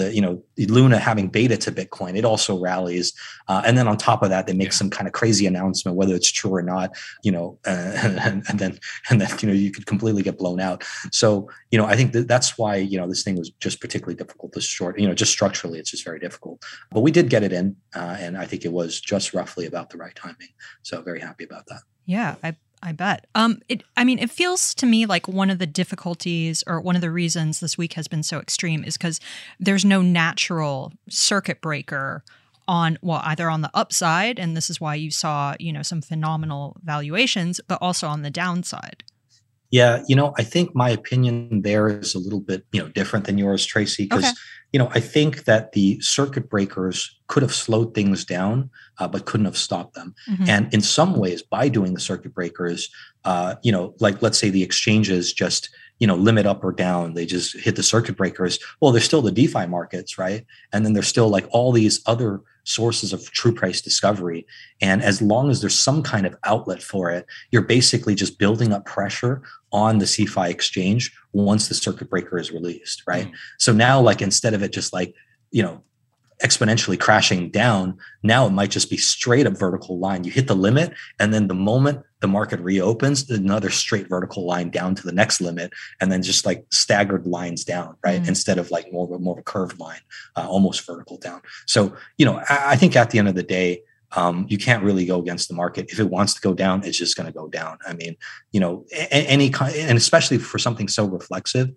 Luna having beta to Bitcoin, it also rallies. And then on top of that, they make some kind of crazy announcement, whether it's true or not, and then you could completely get blown out. So, I think that's why, this thing was just particularly difficult to short, just structurally, it's just very difficult, but we did get it in. And I think it was just roughly about the right timing. So very happy about that. Yeah, I bet. It feels to me like one of the difficulties or one of the reasons this week has been so extreme is because there's no natural circuit breaker either on the upside, and this is why you saw, some phenomenal valuations, but also on the downside. Yeah, I think my opinion there is a little bit, different than yours, Tracy, because, I think that the circuit breakers could have slowed things down, but couldn't have stopped them. Mm-hmm. And in some ways, by doing the circuit breakers, like let's say the exchanges just, limit up or down, they just hit the circuit breakers. Well, there's still the DeFi markets, right? And then there's still like all these other sources of true price discovery. And as long as there's some kind of outlet for it, you're basically just building up pressure on the CeFi exchange once the circuit breaker is released, right? So now, like, instead of it just like, exponentially crashing down, now it might just be straight up vertical line. You hit the limit, and then the moment the market reopens, another straight vertical line down to the next limit, and then just like staggered lines down, right? Instead of like more of a curved line, almost vertical down. So, I think at the end of the day, you can't really go against the market. If it wants to go down, it's just going to go down. I mean, any kind, and especially for something so reflexive,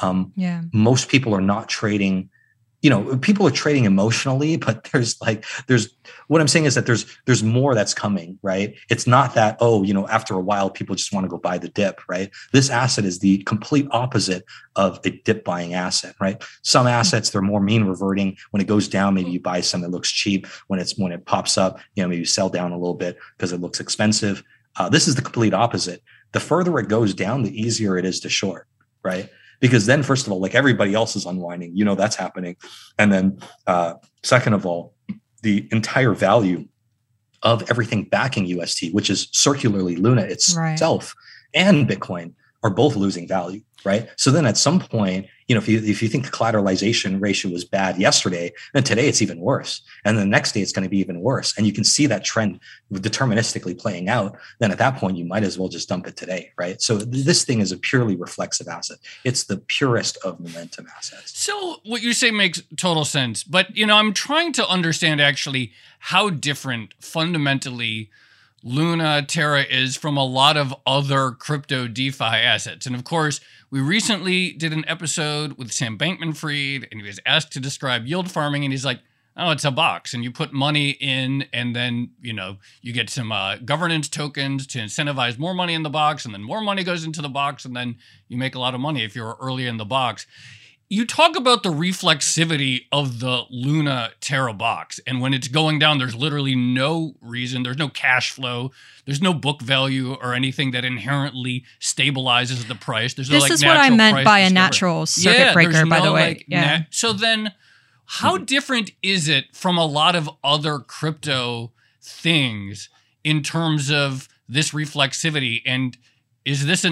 most people are not trading. People are trading emotionally, but there's what I'm saying is that there's more that's coming, right? It's not that, after a while, people just want to go buy the dip, right? This asset is the complete opposite of a dip buying asset, right? Some assets, they're more mean reverting. When it goes down, maybe you buy some that looks cheap. When it pops up, maybe you sell down a little bit because it looks expensive. This is the complete opposite. The further it goes down, the easier it is to short, right? Because then, first of all, like everybody else is unwinding, that's happening. And then second of all, the entire value of everything backing UST, which is circularly Luna itself and Bitcoin, are both losing value, right? So then at some point, if you think the collateralization ratio was bad yesterday, then today it's even worse. And the next day it's going to be even worse. And you can see that trend deterministically playing out. Then at that point, you might as well just dump it today, right? So this thing is a purely reflexive asset. It's the purest of momentum assets. So what you say makes total sense. But, I'm trying to understand actually how different fundamentally Luna Terra is from a lot of other crypto DeFi assets. And of course, we recently did an episode with Sam Bankman-Fried, and he was asked to describe yield farming, and he's like, oh, it's a box, and you put money in, and then, you get some governance tokens to incentivize more money in the box, and then more money goes into the box, and then you make a lot of money if you're early in the box. You talk about the reflexivity of the Luna Terra box, and when it's going down, there's literally no reason, there's no cash flow, there's no book value or anything that inherently stabilizes the price. There's this is what I meant by a natural circuit breaker, by the way. So then, how different is it from a lot of other crypto things in terms of this reflexivity? And is this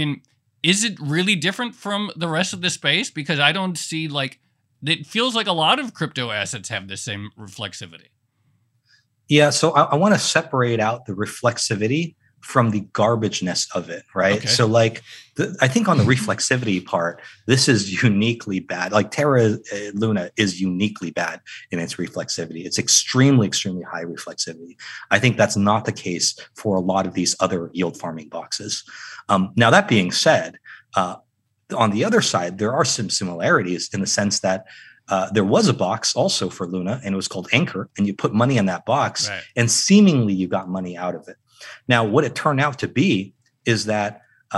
is it really different from the rest of the space? Because I don't see it feels like a lot of crypto assets have the same reflexivity. Yeah, so I want to separate out the reflexivity from the garbageness of it, right? Okay. So I think on the reflexivity part, this is uniquely bad. Like Terra Luna is uniquely bad in its reflexivity. It's extremely, extremely high reflexivity. I think that's not the case for a lot of these other yield farming boxes. Now, that being said, on the other side, there are some similarities in the sense that there was a box also for Luna, and it was called Anchor, and you put money in that box, right, and seemingly you got money out of it. Now, what it turned out to be is that,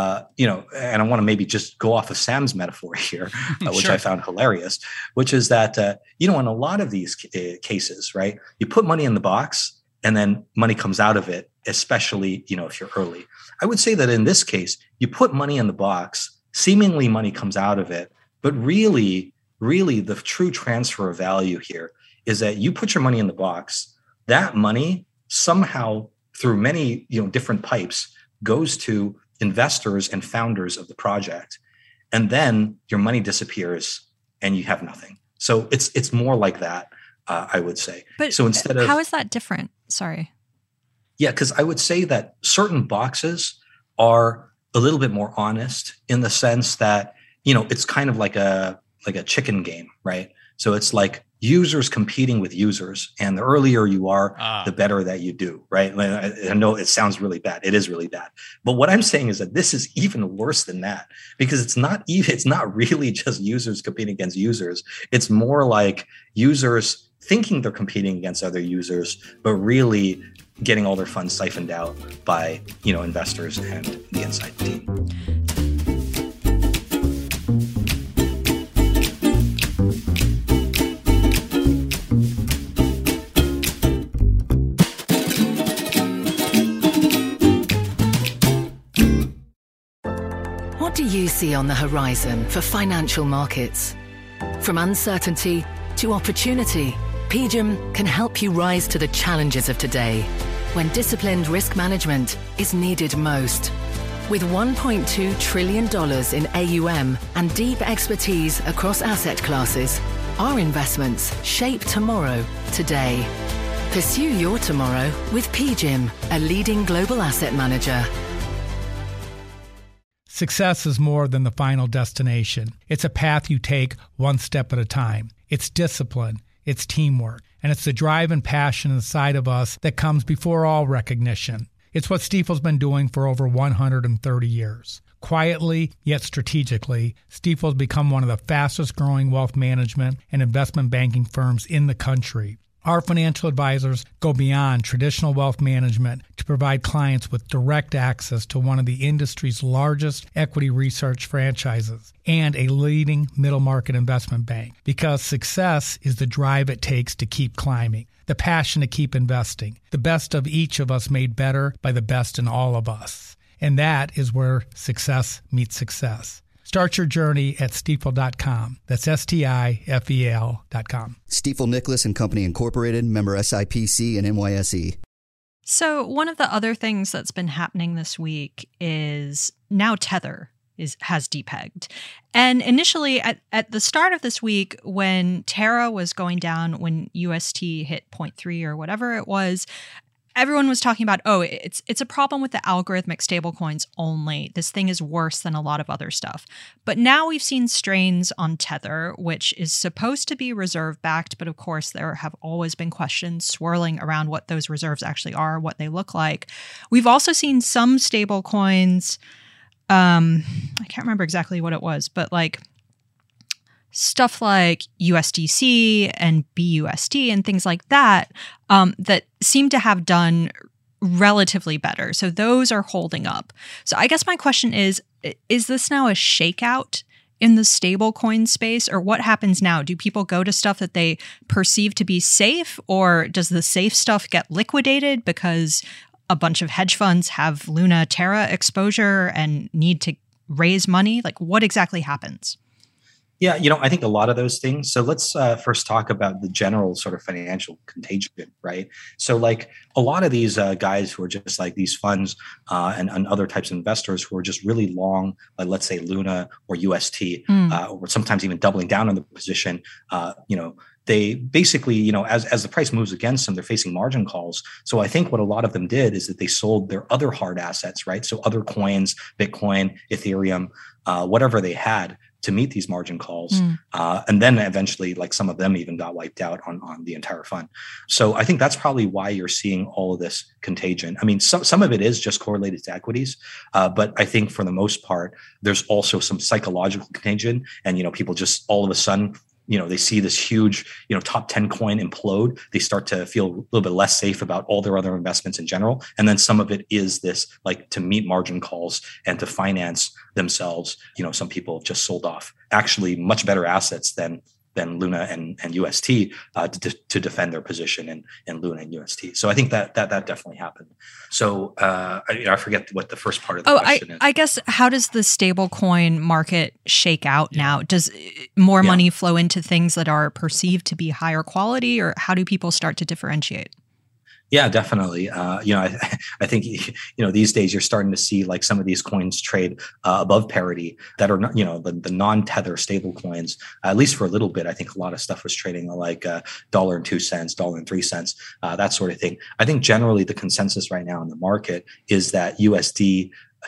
and I want to maybe just go off of Sam's metaphor here, which sure, I found hilarious, which is that, in a lot of these cases, right, you put money in the box and then money comes out of it, especially, if you're early. I would say that in this case, you put money in the box, seemingly money comes out of it, but really the true transfer of value here is that you put your money in the box, that money somehow through many, different pipes goes to investors and founders of the project. And then your money disappears and you have nothing. So it's more like that, I would say. But so instead of, how is that different? Sorry. Yeah, because I would say that certain boxes are a little bit more honest in the sense that, it's kind of like a chicken game, right? So it's like users competing with users, and the earlier you are, the better that you do, right? I know it sounds really bad. It is really bad. But what I'm saying is that this is even worse than that, because it's not really just users competing against users. It's more like users thinking they're competing against other users, but really getting all their funds siphoned out by, investors and the inside team. What do you see on the horizon for financial markets? From uncertainty to opportunity, PGIM can help you rise to the challenges of today, when disciplined risk management is needed most. With $1.2 trillion in AUM and deep expertise across asset classes, our investments shape tomorrow, today. Pursue your tomorrow with PGIM, a leading global asset manager. Success is more than the final destination. It's a path you take one step at a time. It's discipline, it's teamwork, and it's the drive and passion inside of us that comes before all recognition. It's what Stifel's been doing for over 130 years. Quietly, yet strategically, Stifel's become one of the fastest growing wealth management and investment banking firms in the country. Our financial advisors go beyond traditional wealth management to provide clients with direct access to one of the industry's largest equity research franchises and a leading middle market investment bank, because success is the drive it takes to keep climbing, the passion to keep investing, the best of each of us made better by the best in all of us. And that is where success meets success. Start your journey at Stifel.com. That's STIFEL.com. Stifel Nicholas and Company Incorporated, member SIPC and NYSE. So one of the other things that's been happening this week is now Tether has depegged. And initially at the start of this week, when Terra was going down, when UST hit 0.3 or whatever it was, everyone was talking about, it's a problem with the algorithmic stablecoins only. This thing is worse than a lot of other stuff. But now we've seen strains on Tether, which is supposed to be reserve-backed, but of course there have always been questions swirling around what those reserves actually are, what they look like. We've also seen some stablecoins, I can't remember exactly what it was, but like stuff like USDC and BUSD and things like that, that seem to have done relatively better. So those are holding up. So I guess my question is this now a shakeout in the stablecoin space, or what happens now? Do people go to stuff that they perceive to be safe, or does the safe stuff get liquidated because a bunch of hedge funds have Luna Terra exposure and need to raise money? Like, what exactly happens? Yeah, I think a lot of those things. So let's first talk about the general sort of financial contagion, right? So like a lot of these guys who are just like these funds and other types of investors who are just really long, like let's say Luna or UST, or sometimes even doubling down on the position, they basically, as the price moves against them, they're facing margin calls. So I think what a lot of them did is that they sold their other hard assets, right? So other coins, Bitcoin, Ethereum, whatever they had, to meet these margin calls. And then eventually, like some of them even got wiped out on the entire fund. So I think that's probably why you're seeing all of this contagion. I mean, some of it is just correlated to equities, but I think for the most part, there's also some psychological contagion. And, people just all of a sudden, they see this huge, top 10 coin implode. They start to feel a little bit less safe about all their other investments in general. And then some of it is this, like to meet margin calls and to finance themselves. Some people have just sold off actually much better assets than Luna and UST to defend their position in Luna and UST. So I think that definitely happened. So I forget what the first part of the question is. I guess, how does the stablecoin market shake out now? Does more money flow into things that are perceived to be higher quality, or how do people start to differentiate? Yeah, definitely. I think, these days you're starting to see like some of these coins trade above parity that are not, the non-tether stable coins, at least for a little bit. I think a lot of stuff was trading like $1.02, $1.03, that sort of thing. I think generally the consensus right now in the market is that USDC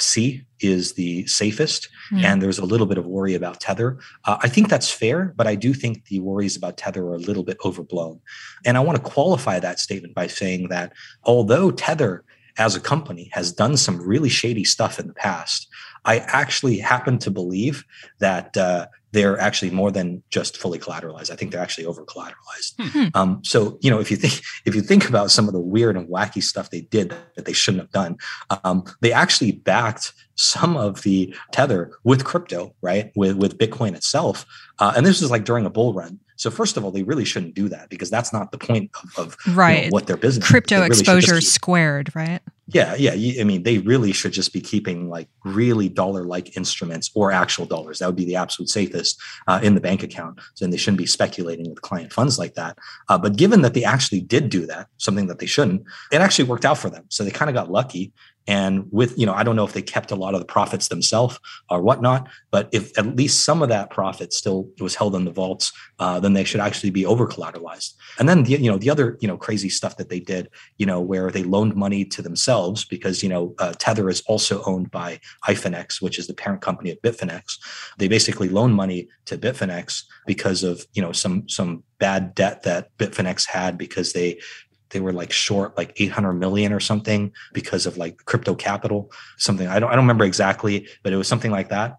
is the safest, and there's a little bit of worry about Tether. I think that's fair, but I do think the worries about Tether are a little bit overblown. And I want to qualify that statement by saying that although Tether as a company has done some really shady stuff in the past, I actually happen to believe that they're actually more than just fully collateralized. I think they're actually over collateralized. So, if you think about some of the weird and wacky stuff they did that they shouldn't have done, they actually backed some of the Tether with crypto, right? With Bitcoin itself. And this was like during a bull run. So first of all, they really shouldn't do that, because that's not the point of what their business crypto really exposure squared, right? Yeah. I mean, they really should just be keeping like really dollar-like instruments or actual dollars. That would be the absolute safest in the bank account. So then they shouldn't be speculating with client funds like that. But given that they actually did do that, something that they shouldn't, it actually worked out for them. So they kind of got lucky. And with, I don't know if they kept a lot of the profits themselves or whatnot, but if at least some of that profit still was held in the vaults, then they should actually be over collateralized. And then, the other, crazy stuff that they did, where they loaned money to themselves because, Tether is also owned by Ifinex, which is the parent company of Bitfinex. They basically loaned money to Bitfinex because of, some bad debt that Bitfinex had, because they were like short like 800 million or something because of like crypto capital, something. I don't remember exactly, but it was something like that.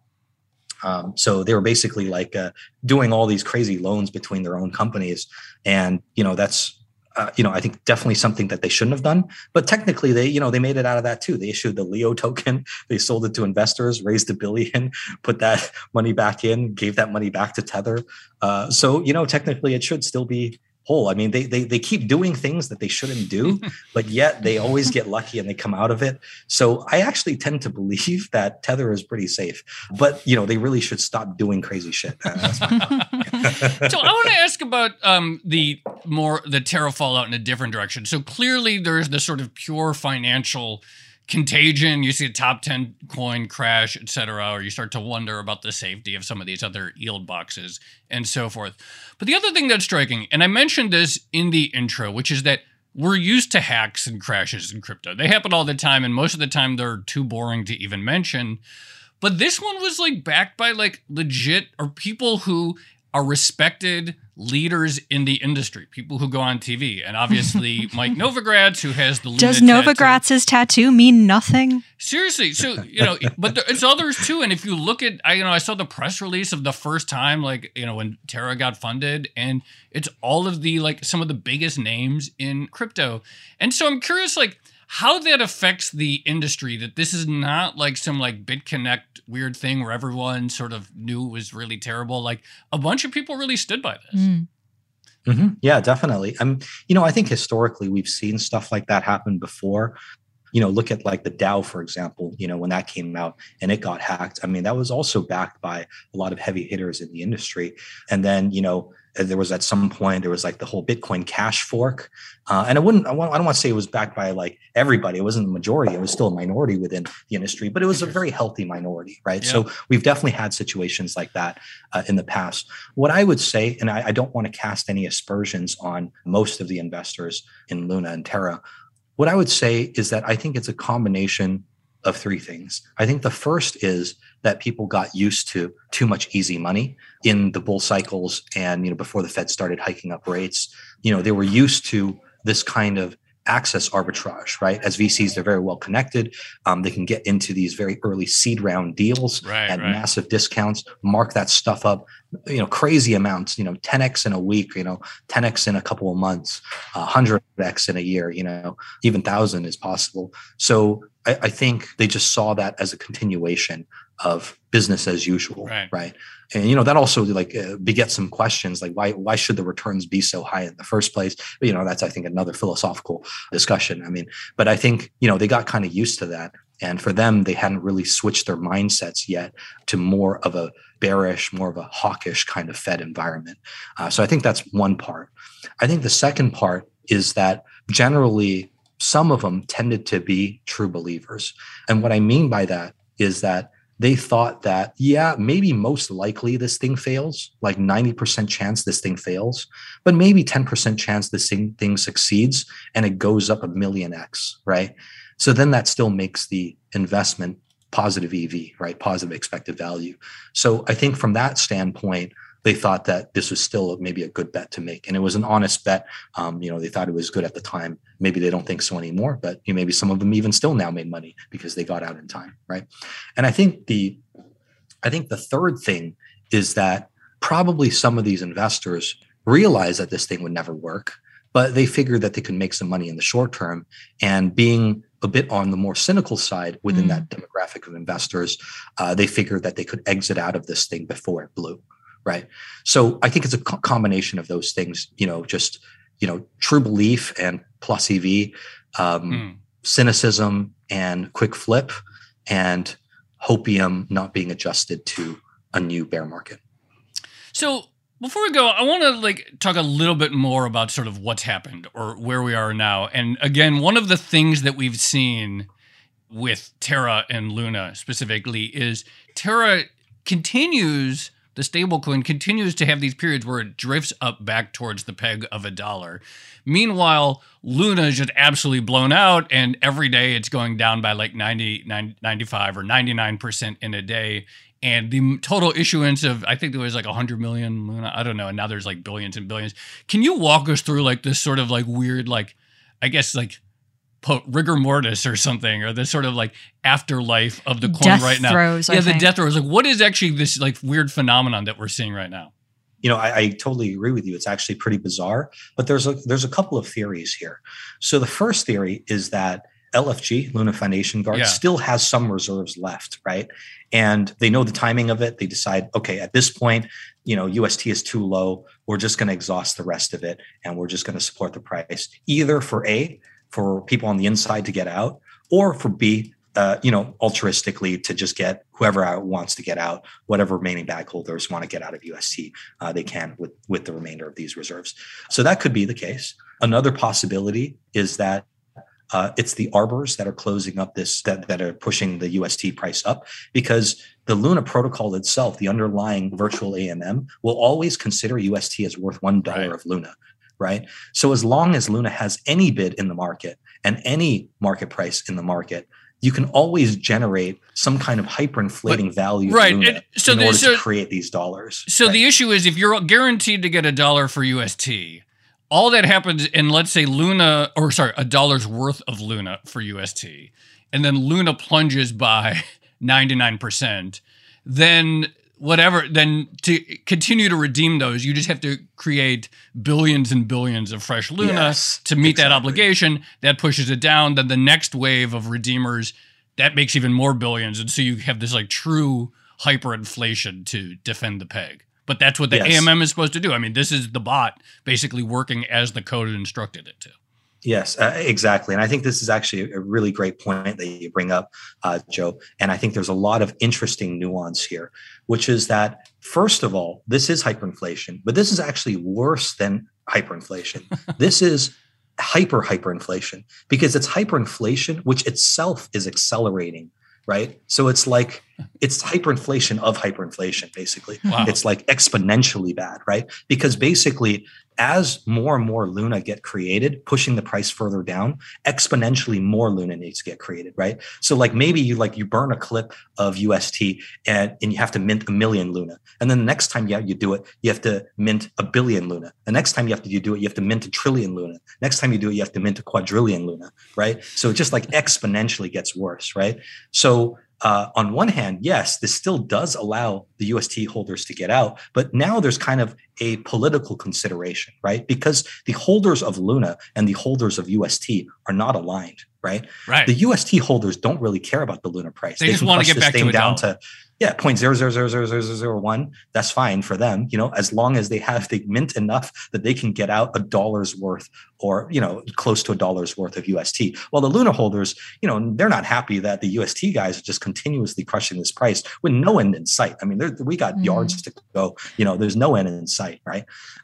So they were basically like doing all these crazy loans between their own companies. And, that's, I think definitely something that they shouldn't have done. But technically they made it out of that too. They issued the Leo token. They sold it to investors, raised $1 billion, put that money back in, gave that money back to Tether. So, technically it should still be whole. I mean, they keep doing things that they shouldn't do, but yet they always get lucky and they come out of it. So I actually tend to believe that Tether is pretty safe, but they really should stop doing crazy shit. That's my thought. So I want to ask about the Terra fallout in a different direction. So clearly there's this sort of pure financial contagion. You see a top 10 coin crash, et cetera, or you start to wonder about the safety of some of these other yield boxes and so forth. But the other thing that's striking, and I mentioned this in the intro, which is that we're used to hacks and crashes in crypto. They happen all the time, and most of the time they're too boring to even mention. But this one was like backed by like legit or people who are respected leaders in the industry, people who go on TV. And obviously Mike Novogratz, who has the Luna Does Novogratz's tattoo mean nothing? Seriously. So, but it's others too. And if you look at, I saw the press release of the first time, when Terra got funded, and it's all of the, some of the biggest names in crypto. And so I'm curious, how that affects the industry, that this is not some BitConnect weird thing where everyone sort of knew it was really terrible. A bunch of people really stood by this. Mm-hmm. Yeah, definitely. I think historically we've seen stuff like that happen before. Look at the DAO, for example, when that came out and it got hacked. That was also backed by a lot of heavy hitters in the industry. And then, there was at some point, there was the whole Bitcoin Cash fork. And I don't want to say it was backed by everybody. It wasn't the majority. It was still a minority within the industry, but it was a very healthy minority, right? Yeah. So we've definitely had situations like that in the past. What I would say, and I don't want to cast any aspersions on most of the investors in Luna and Terra, what I would say is that I think it's a combination of three things. I think the first is that people got used to too much easy money in the bull cycles and, before the Fed started hiking up rates. They were used to this kind of access arbitrage, right? As VCs, they're very well connected. They can get into these very early seed round deals at massive discounts, mark that stuff up, crazy amounts, 10x in a week, 10x in a couple of months, 100x in a year, even 1,000 is possible. So I think they just saw that as a continuation of business as usual, right? And that also begets some questions why should the returns be so high in the first place? But, that's I think another philosophical discussion. But I think they got kind of used to that, and for them they hadn't really switched their mindsets yet to more of a bearish, more of a hawkish kind of Fed environment. So I think that's one part. I think the second part is that generally some of them tended to be true believers, and what I mean by that is that they thought that, maybe most likely this thing fails, 90% chance this thing fails, but maybe 10% chance this thing succeeds and it goes up 1,000,000x, right? So then that still makes the investment positive EV, right? Positive expected value. So I think from that standpoint, they thought that this was still maybe a good bet to make. And it was an honest bet. They thought it was good at the time. Maybe they don't think so anymore, but maybe some of them even still now made money because they got out in time, right? And I think the third thing is that probably some of these investors realized that this thing would never work, but they figured that they could make some money in the short term. And being a bit on the more cynical side within that demographic of investors, they figured that they could exit out of this thing before it blew. Right. So I think it's a combination of those things, just, true belief and plus EV, cynicism and quick flip, and hopium not being adjusted to a new bear market. So before we go, I want to talk a little bit more about sort of what's happened or where we are now. And again, one of the things that we've seen with Terra and Luna specifically is Terra continues... The stablecoin continues to have these periods where it drifts up back towards the peg of $1. Meanwhile, Luna is just absolutely blown out, and every day it's going down by 95 or 99% in a day. And the total issuance of, I think there was 100 million Luna, I don't know, and now there's billions and billions. Can you walk us through this sort of weird, I guess rigor mortis or something, or this sort of afterlife of the coin death right now? Throes, the death throes. What is actually this weird phenomenon that we're seeing right now? I totally agree with you. It's actually pretty bizarre, but there's a couple of theories here. So the first theory is that LFG, Luna Foundation Guard, still has some reserves left, right? And they know the timing of it. They decide, okay, at this point, UST is too low. We're just going to exhaust the rest of it, and we're just going to support the price, either for people on the inside to get out, or for B, altruistically to just get whoever wants to get out, whatever remaining bag holders want to get out of UST, they can with the remainder of these reserves. So that could be the case. Another possibility is that it's the arbors that are closing up that are pushing the UST price up, because the Luna protocol itself, the underlying virtual AMM, will always consider UST as worth $1 of Luna. Right. So as long as Luna has any bid in the market and any market price in the market, you can always generate some kind of hyperinflating value right. in Luna in order to create these dollars. So the issue is, if you're guaranteed to get $1 for UST, all that happens in, let's say, $1 worth of Luna for UST, and then Luna plunges by 99%, then to continue to redeem those, you just have to create billions and billions of fresh Luna to meet that obligation. That pushes it down. Then the next wave of redeemers, that makes even more billions. And so you have this like true hyperinflation to defend the peg. But that's what the AMM is supposed to do. I mean, this is the bot basically working as the code instructed it to. Yes, exactly. And I think this is actually a really great point that you bring up, Joe. And I think there's a lot of interesting nuance here, which is that, first of all, this is hyperinflation, but this is actually worse than hyperinflation. This is hyperinflation, because it's hyperinflation, which itself is accelerating, right? So it's like, it's hyperinflation of hyperinflation, basically. Wow. It's like exponentially bad, right? Because basically, as more and more Luna get created, pushing the price further down, exponentially more Luna needs to get created, right? So like maybe you burn a clip of UST and you have to mint 1 million Luna. And then the next time you do it, you have to mint 1 billion Luna. The next time you do it, you have to mint 1 trillion Luna. Next time you do it, you have to mint 1 quadrillion Luna, right? So it just like exponentially gets worse, right? So on one hand, yes, this still does allow the UST holders to get out, but now there's kind of a political consideration, right? Because the holders of Luna and the holders of UST are not aligned, right? Right. The UST holders don't really care about the Luna price. They just want to get back to down to 0.00000001. That's fine for them, as long as they mint enough that they can get out $1 worth or, close to $1 worth of UST. Well, the Luna holders, they're not happy that the UST guys are just continuously crushing this price with no end in sight. I mean, we got yards to go, there's no end in sight, right?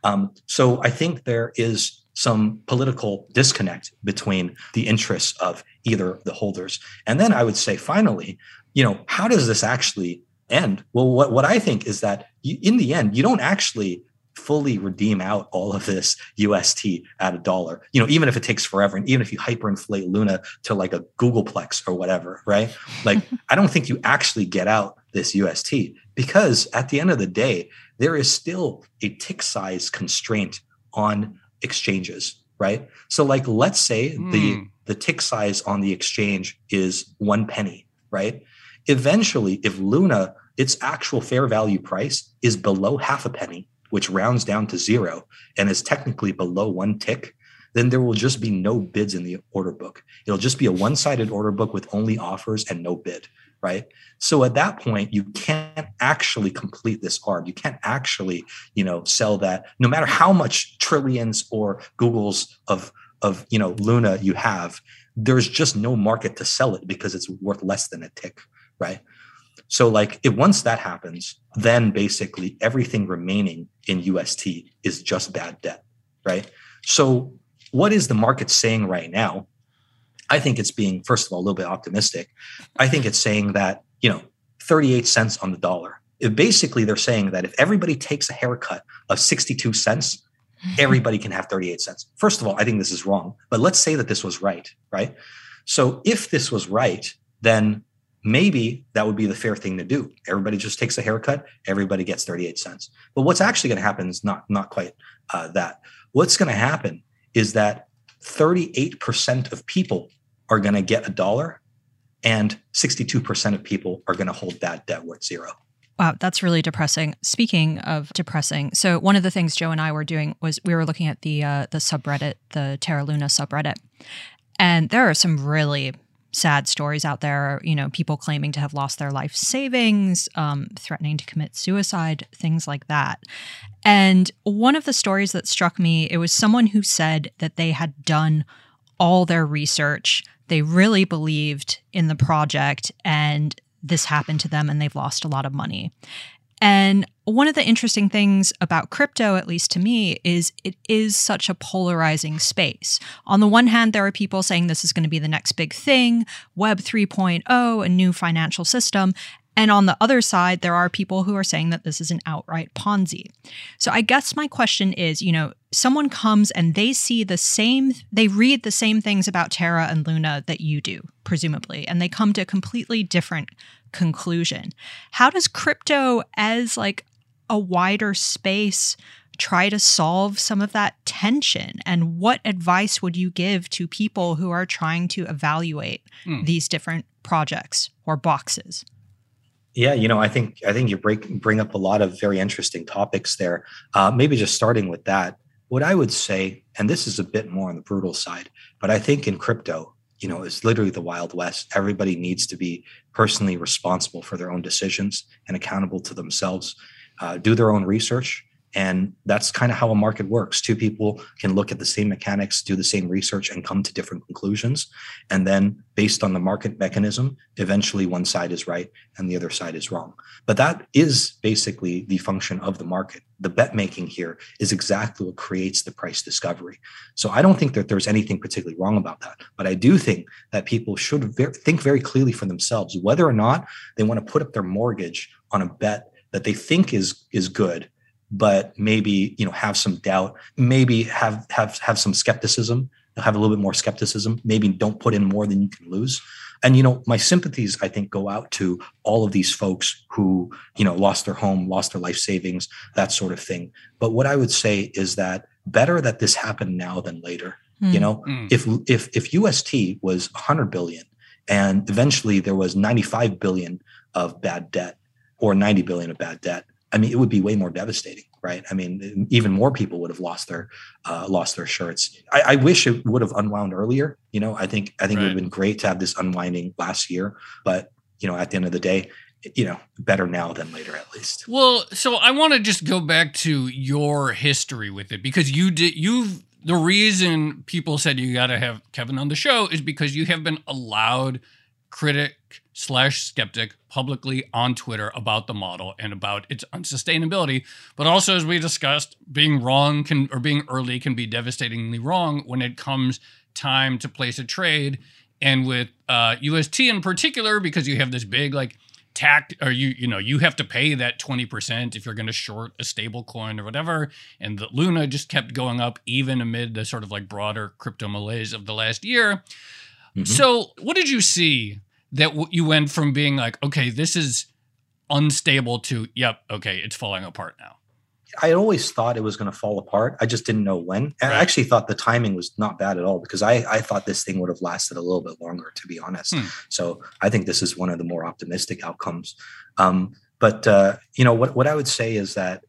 So I think there is some political disconnect between the interests of either the holders. And then I would say, finally, how does this actually end? Well, what I think is that in the end, you don't actually fully redeem out all of this UST at $1, even if it takes forever. And even if you hyperinflate Luna to like a Googleplex or whatever, right? Like, I don't think you actually get out this UST, because at the end of the day, there is still a tick size constraint on exchanges, right? So like, let's say the tick size on the exchange is 1 penny, right? Eventually, if Luna, its actual fair value price is below 0.5 penny, which rounds down to 0 and is technically below 1 tick, then there will just be no bids in the order book. It'll just be a one-sided order book with only offers and no bid, right? So at that point, you can't actually complete this arb. You can't actually, sell that, no matter how much trillions or Googles of Luna you have. There's just no market to sell it because it's worth less than a tick, right? So like, once that happens, then basically everything remaining in UST is just bad debt, right? So what is the market saying right now? I think it's being, first of all, a little bit optimistic. I think it's saying that, 38 cents on the dollar. Basically, they're saying that if everybody takes a haircut of 62 cents, everybody can have 38 cents. First of all, I think this is wrong, but let's say that this was right? So if this was right, then maybe that would be the fair thing to do. Everybody just takes a haircut, everybody gets 38 cents. But what's actually going to happen is not quite that. What's going to happen is that 38% of people are going to get $1 and 62% of people are going to hold that debt worth 0. Wow, that's really depressing. Speaking of depressing, so one of the things Joe and I were doing was we were looking at the subreddit, the Terra Luna subreddit, and there are some really sad stories out there, people claiming to have lost their life savings, threatening to commit suicide, things like that. And one of the stories that struck me, it was someone who said that they had done all their research. They really believed in the project, and this happened to them and they've lost a lot of money. And one of the interesting things about crypto, at least to me, is it is such a polarizing space. On the one hand, there are people saying this is going to be the next big thing, Web 3.0, a new financial system. And on the other side, there are people who are saying that this is an outright Ponzi. So I guess my question is, someone comes and they read the same things about Terra and Luna that you do, presumably, and they come to a completely different conclusion. How does crypto as like a wider space try to solve some of that tension? And what advice would you give to people who are trying to evaluate these different projects or boxes? Yeah, I think you bring up a lot of very interesting topics there. Maybe just starting with that, what I would say, and this is a bit more on the brutal side, but I think in crypto, it's literally the Wild West. Everybody needs to be personally responsible for their own decisions and accountable to themselves, do their own research. And that's kind of how a market works. Two people can look at the same mechanics, do the same research, and come to different conclusions. And then based on the market mechanism, eventually one side is right and the other side is wrong. But that is basically the function of the market. The bet making here is exactly what creates the price discovery. So I don't think that there's anything particularly wrong about that. But I do think that people should think very clearly for themselves whether or not they want to put up their mortgage on a bet that they think is good, but maybe have some doubt, maybe have some skepticism, have a little bit more skepticism, maybe don't put in more than you can lose. And my sympathies, I think, go out to all of these folks who lost their home, lost their life savings, that sort of thing. But what I would say is that better that this happened now than later. If UST was 100 billion and eventually there was 95 billion of bad debt or 90 billion of bad debt, I mean, it would be way more devastating, right? I mean, even more people would have lost their shirts. I wish it would have unwound earlier. I think it would have been great to have this unwinding last year. But at the end of the day, better now than later, at least. Well, so I want to just go back to your history with it, because the reason people said you got to have Kevin on the show is because you have been a loud critic/skeptic publicly on Twitter about the model and about its unsustainability. But also, as we discussed, being wrong or being early can be devastatingly wrong when it comes time to place a trade. And with UST in particular, because you have this big you have to pay that 20% if you're going to short a stable coin or whatever. And the Luna just kept going up even amid the sort of like broader crypto malaise of the last year. Mm-hmm. So what did you see that you went from being like, okay, this is unstable to, yep, okay, it's falling apart now? I always thought it was going to fall apart. I just didn't know when. And I actually thought the timing was not bad at all, because I thought this thing would have lasted a little bit longer, to be honest. So I think this is one of the more optimistic outcomes. But what I would say is that,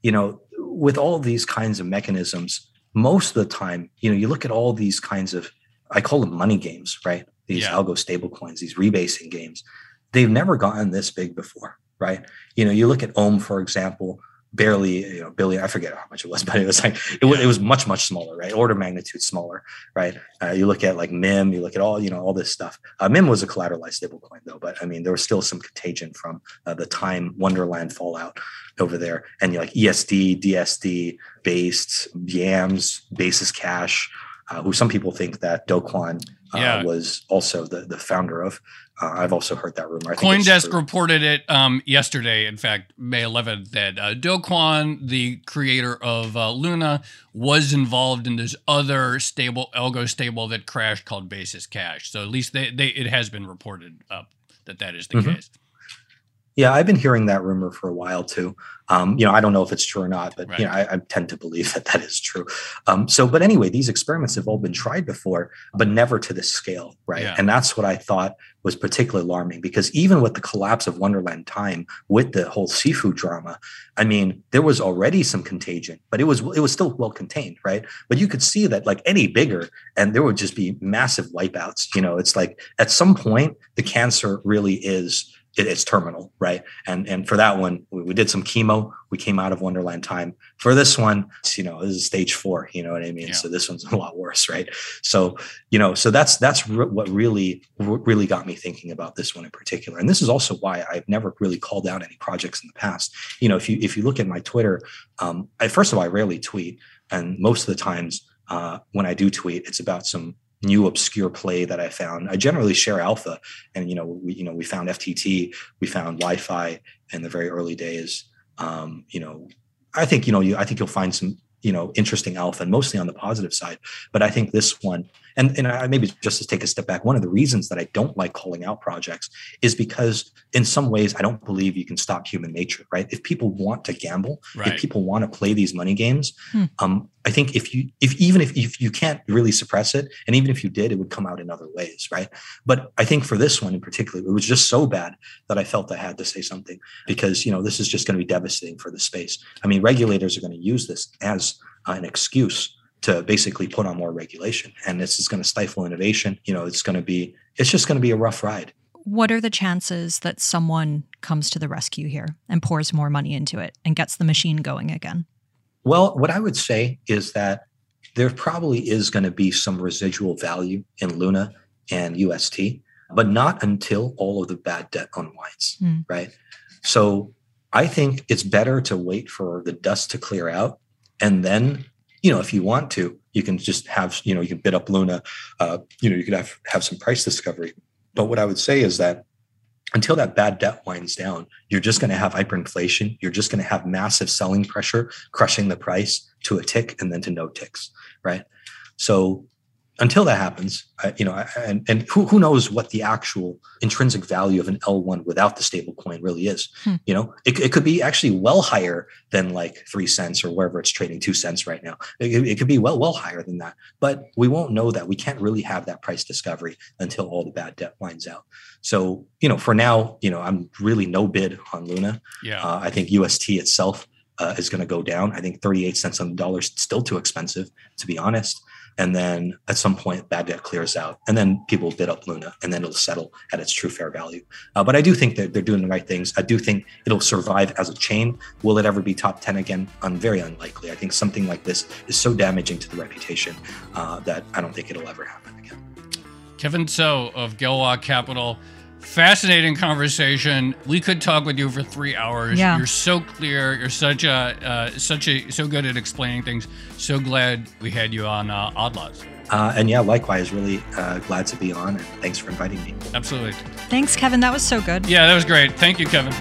with all of these kinds of mechanisms, most of the time, you look at all these kinds of, I call them money games, right? These algo stable coins, these rebasing games, they've never gotten this big before, right? You look at Ohm, for example, barely, billion, I forget how much it was, but it was it was much, much smaller, right? Order of magnitude smaller, right? You look at like MIM, you look at all this stuff. MIM was a collateralized stable coin though, but I mean, there was still some contagion from the time Wonderland fallout over there. And like ESD, DSD based, YAMS, Basis Cash, who some people think that Do Kwon was also the founder of. I've also heard that rumor. CoinDesk reported it yesterday, in fact, May 11th, that Do Kwon, the creator of Luna, was involved in this other algo stable that crashed called Basis Cash. So at least it has been reported that is the case. Yeah, I've been hearing that rumor for a while too. I don't know if it's true or not, but I tend to believe that is true. But anyway, these experiments have all been tried before, but never to this scale, right? Yeah. And that's what I thought was particularly alarming, because even with the collapse of Wonderland Time, with the whole seafood drama, I mean, there was already some contagion, but it was still well contained, right? But you could see that like any bigger, and there would just be massive wipeouts. It's like at some point the cancer really is. It's terminal, right? And for that one, we did some chemo. We came out of Wonderland Time. For this one, this is stage 4. You know what I mean? Yeah. So this one's a lot worse, right? So that's what really got me thinking about this one in particular. And this is also why I've never really called out any projects in the past. If you look at my Twitter, first of all, I rarely tweet, and most of the times when I do tweet, it's about some new obscure play that I found. I generally share alpha, and we found FTT, we found Wi-Fi in the very early days. I think you'll find some interesting alpha, and mostly on the positive side. But I think this one, and I maybe just to take a step back, one of the reasons that I don't like calling out projects is because in some ways I don't believe you can stop human nature, right? If people want to gamble, if people want to play these money games, I think if you can't really suppress it, and even if you did, it would come out in other ways, right? But I think for this one in particular, it was just so bad that I felt I had to say something, because this is just going to be devastating for the space. I mean, regulators are going to use this as an excuse to basically put on more regulation, and this is going to stifle innovation. It's just going to be a rough ride. What are the chances that someone comes to the rescue here and pours more money into it and gets the machine going again? Well, what I would say is that there probably is going to be some residual value in Luna and UST, but not until all of the bad debt unwinds, right? So I think it's better to wait for the dust to clear out, and then, if you want to, you can just have, you can bid up Luna, you could have some price discovery. But what I would say is that until that bad debt winds down, you're just going to have hyperinflation. You're just going to have massive selling pressure, crushing the price to a tick and then to no ticks, right? So until that happens, and who knows what the actual intrinsic value of an L1 without the stable coin really is. It could be actually well higher than like 3 cents or wherever it's trading, 2 cents right now. It could be well higher than that, but we won't know that. We can't really have that price discovery until all the bad debt winds out. So, for now, I'm really no bid on Luna. I think UST itself is going to go down. I think 38 cents on the dollar is still too expensive, to be honest. And then at some point, bad debt clears out, and then people bid up Luna, and then it'll settle at its true fair value. But I do think that they're doing the right things. I do think it'll survive as a chain. Will it ever be top 10 again? Very unlikely. I think something like this is so damaging to the reputation that I don't think it'll ever happen again. Kevin So of Gilwalk Capital. Fascinating conversation. We could talk with you for 3 hours. Yeah. You're so clear. You're so good at explaining things. So glad we had you on Odd Lots. And yeah, likewise, really glad to be on, and thanks for inviting me. Absolutely. Thanks, Kevin. That was so good. Yeah, that was great. Thank you, Kevin.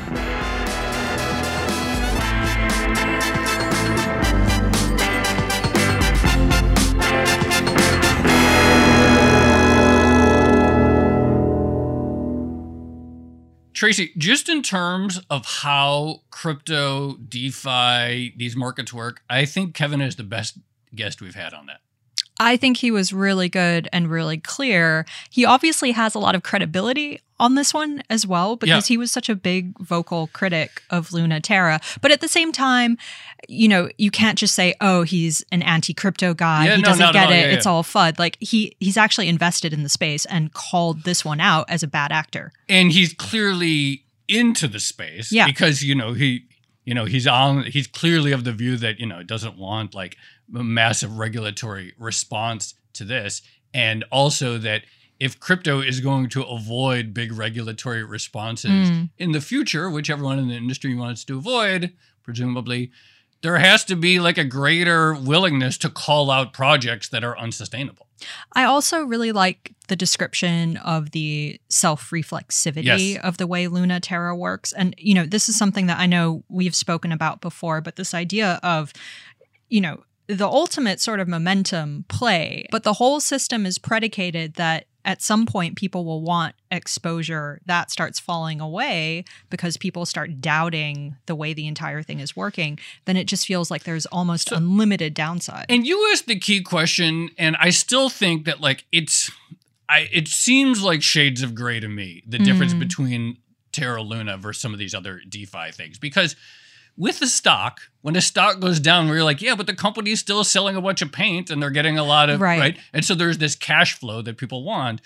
Tracy, just in terms of how crypto, DeFi, these markets work, I think Kevin is the best guest we've had on that. I think he was really good and really clear. He obviously has a lot of credibility on this one as well, because he was such a big vocal critic of Luna Terra. But at the same time, you can't just say, oh, he's an anti-crypto guy. He doesn't get it. It's all FUD. Like he's actually invested in the space and called this one out as a bad actor. And he's clearly into the space because, he's clearly of the view that, doesn't want like a massive regulatory response to this. And also that if crypto is going to avoid big regulatory responses in the future, which everyone in the industry wants to avoid, presumably, there has to be like a greater willingness to call out projects that are unsustainable. I also really like the description of the self-reflexivity of the way Luna Terra works. And, this is something that I know we've spoken about before, but this idea of, the ultimate sort of momentum play, but the whole system is predicated that at some point people will want exposure that starts falling away because people start doubting the way the entire thing is working. Then it just feels like there's almost unlimited downside. And you asked the key question, and I still think that like it seems like shades of gray to me, the difference between Terra Luna versus some of these other DeFi things, because with the stock, when a stock goes down, we're like, yeah, but the company's still selling a bunch of paint and they're getting a lot of, right? And so there's this cash flow that people want.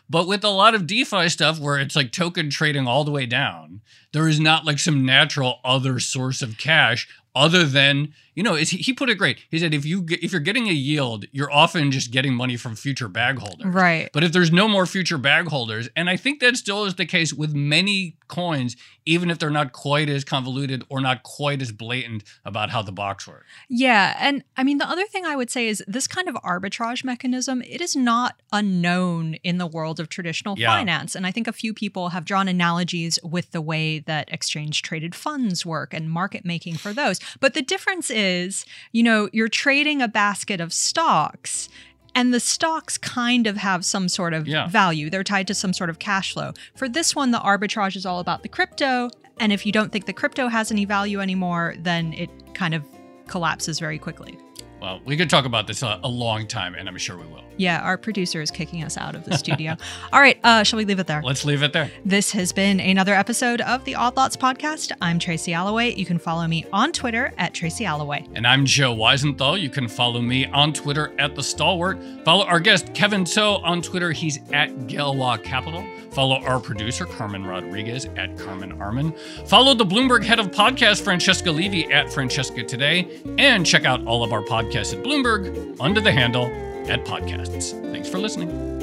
But with a lot of DeFi stuff where it's like token trading all the way down, there is not like some natural other source of cash other than, he put it great. He said, if you're getting a yield, you're often just getting money from future bag holders. Right. But if there's no more future bag holders, and I think that still is the case with many coins, even if they're not quite as convoluted or not quite as blatant about how the box works. Yeah. And I mean, the other thing I would say is this kind of arbitrage mechanism, it is not unknown in the world of traditional finance. And I think a few people have drawn analogies with the way that exchange traded funds work and market making for those. But the difference is, you're trading a basket of stocks, and the stocks kind of have some sort of value. They're tied to some sort of cash flow. For this one, the arbitrage is all about the crypto. And if you don't think the crypto has any value anymore, then it kind of collapses very quickly. Well, we could talk about this a long time, and I'm sure we will. Yeah, our producer is kicking us out of the studio. All right, shall we leave it there? Let's leave it there. This has been another episode of the Odd Lots podcast. I'm Tracy Alloway. You can follow me on Twitter at Tracy Alloway. And I'm Joe Weisenthal. You can follow me on Twitter at The Stalwart. Follow our guest, Kevin So, on Twitter. He's at Galois Capital. Follow our producer, Carmen Rodriguez, at Carmen Arman. Follow the Bloomberg head of podcast, Francesca Levy, at Francesca Today. And check out all of our podcasts at Bloomberg under the handle @podcasts. Thanks for listening.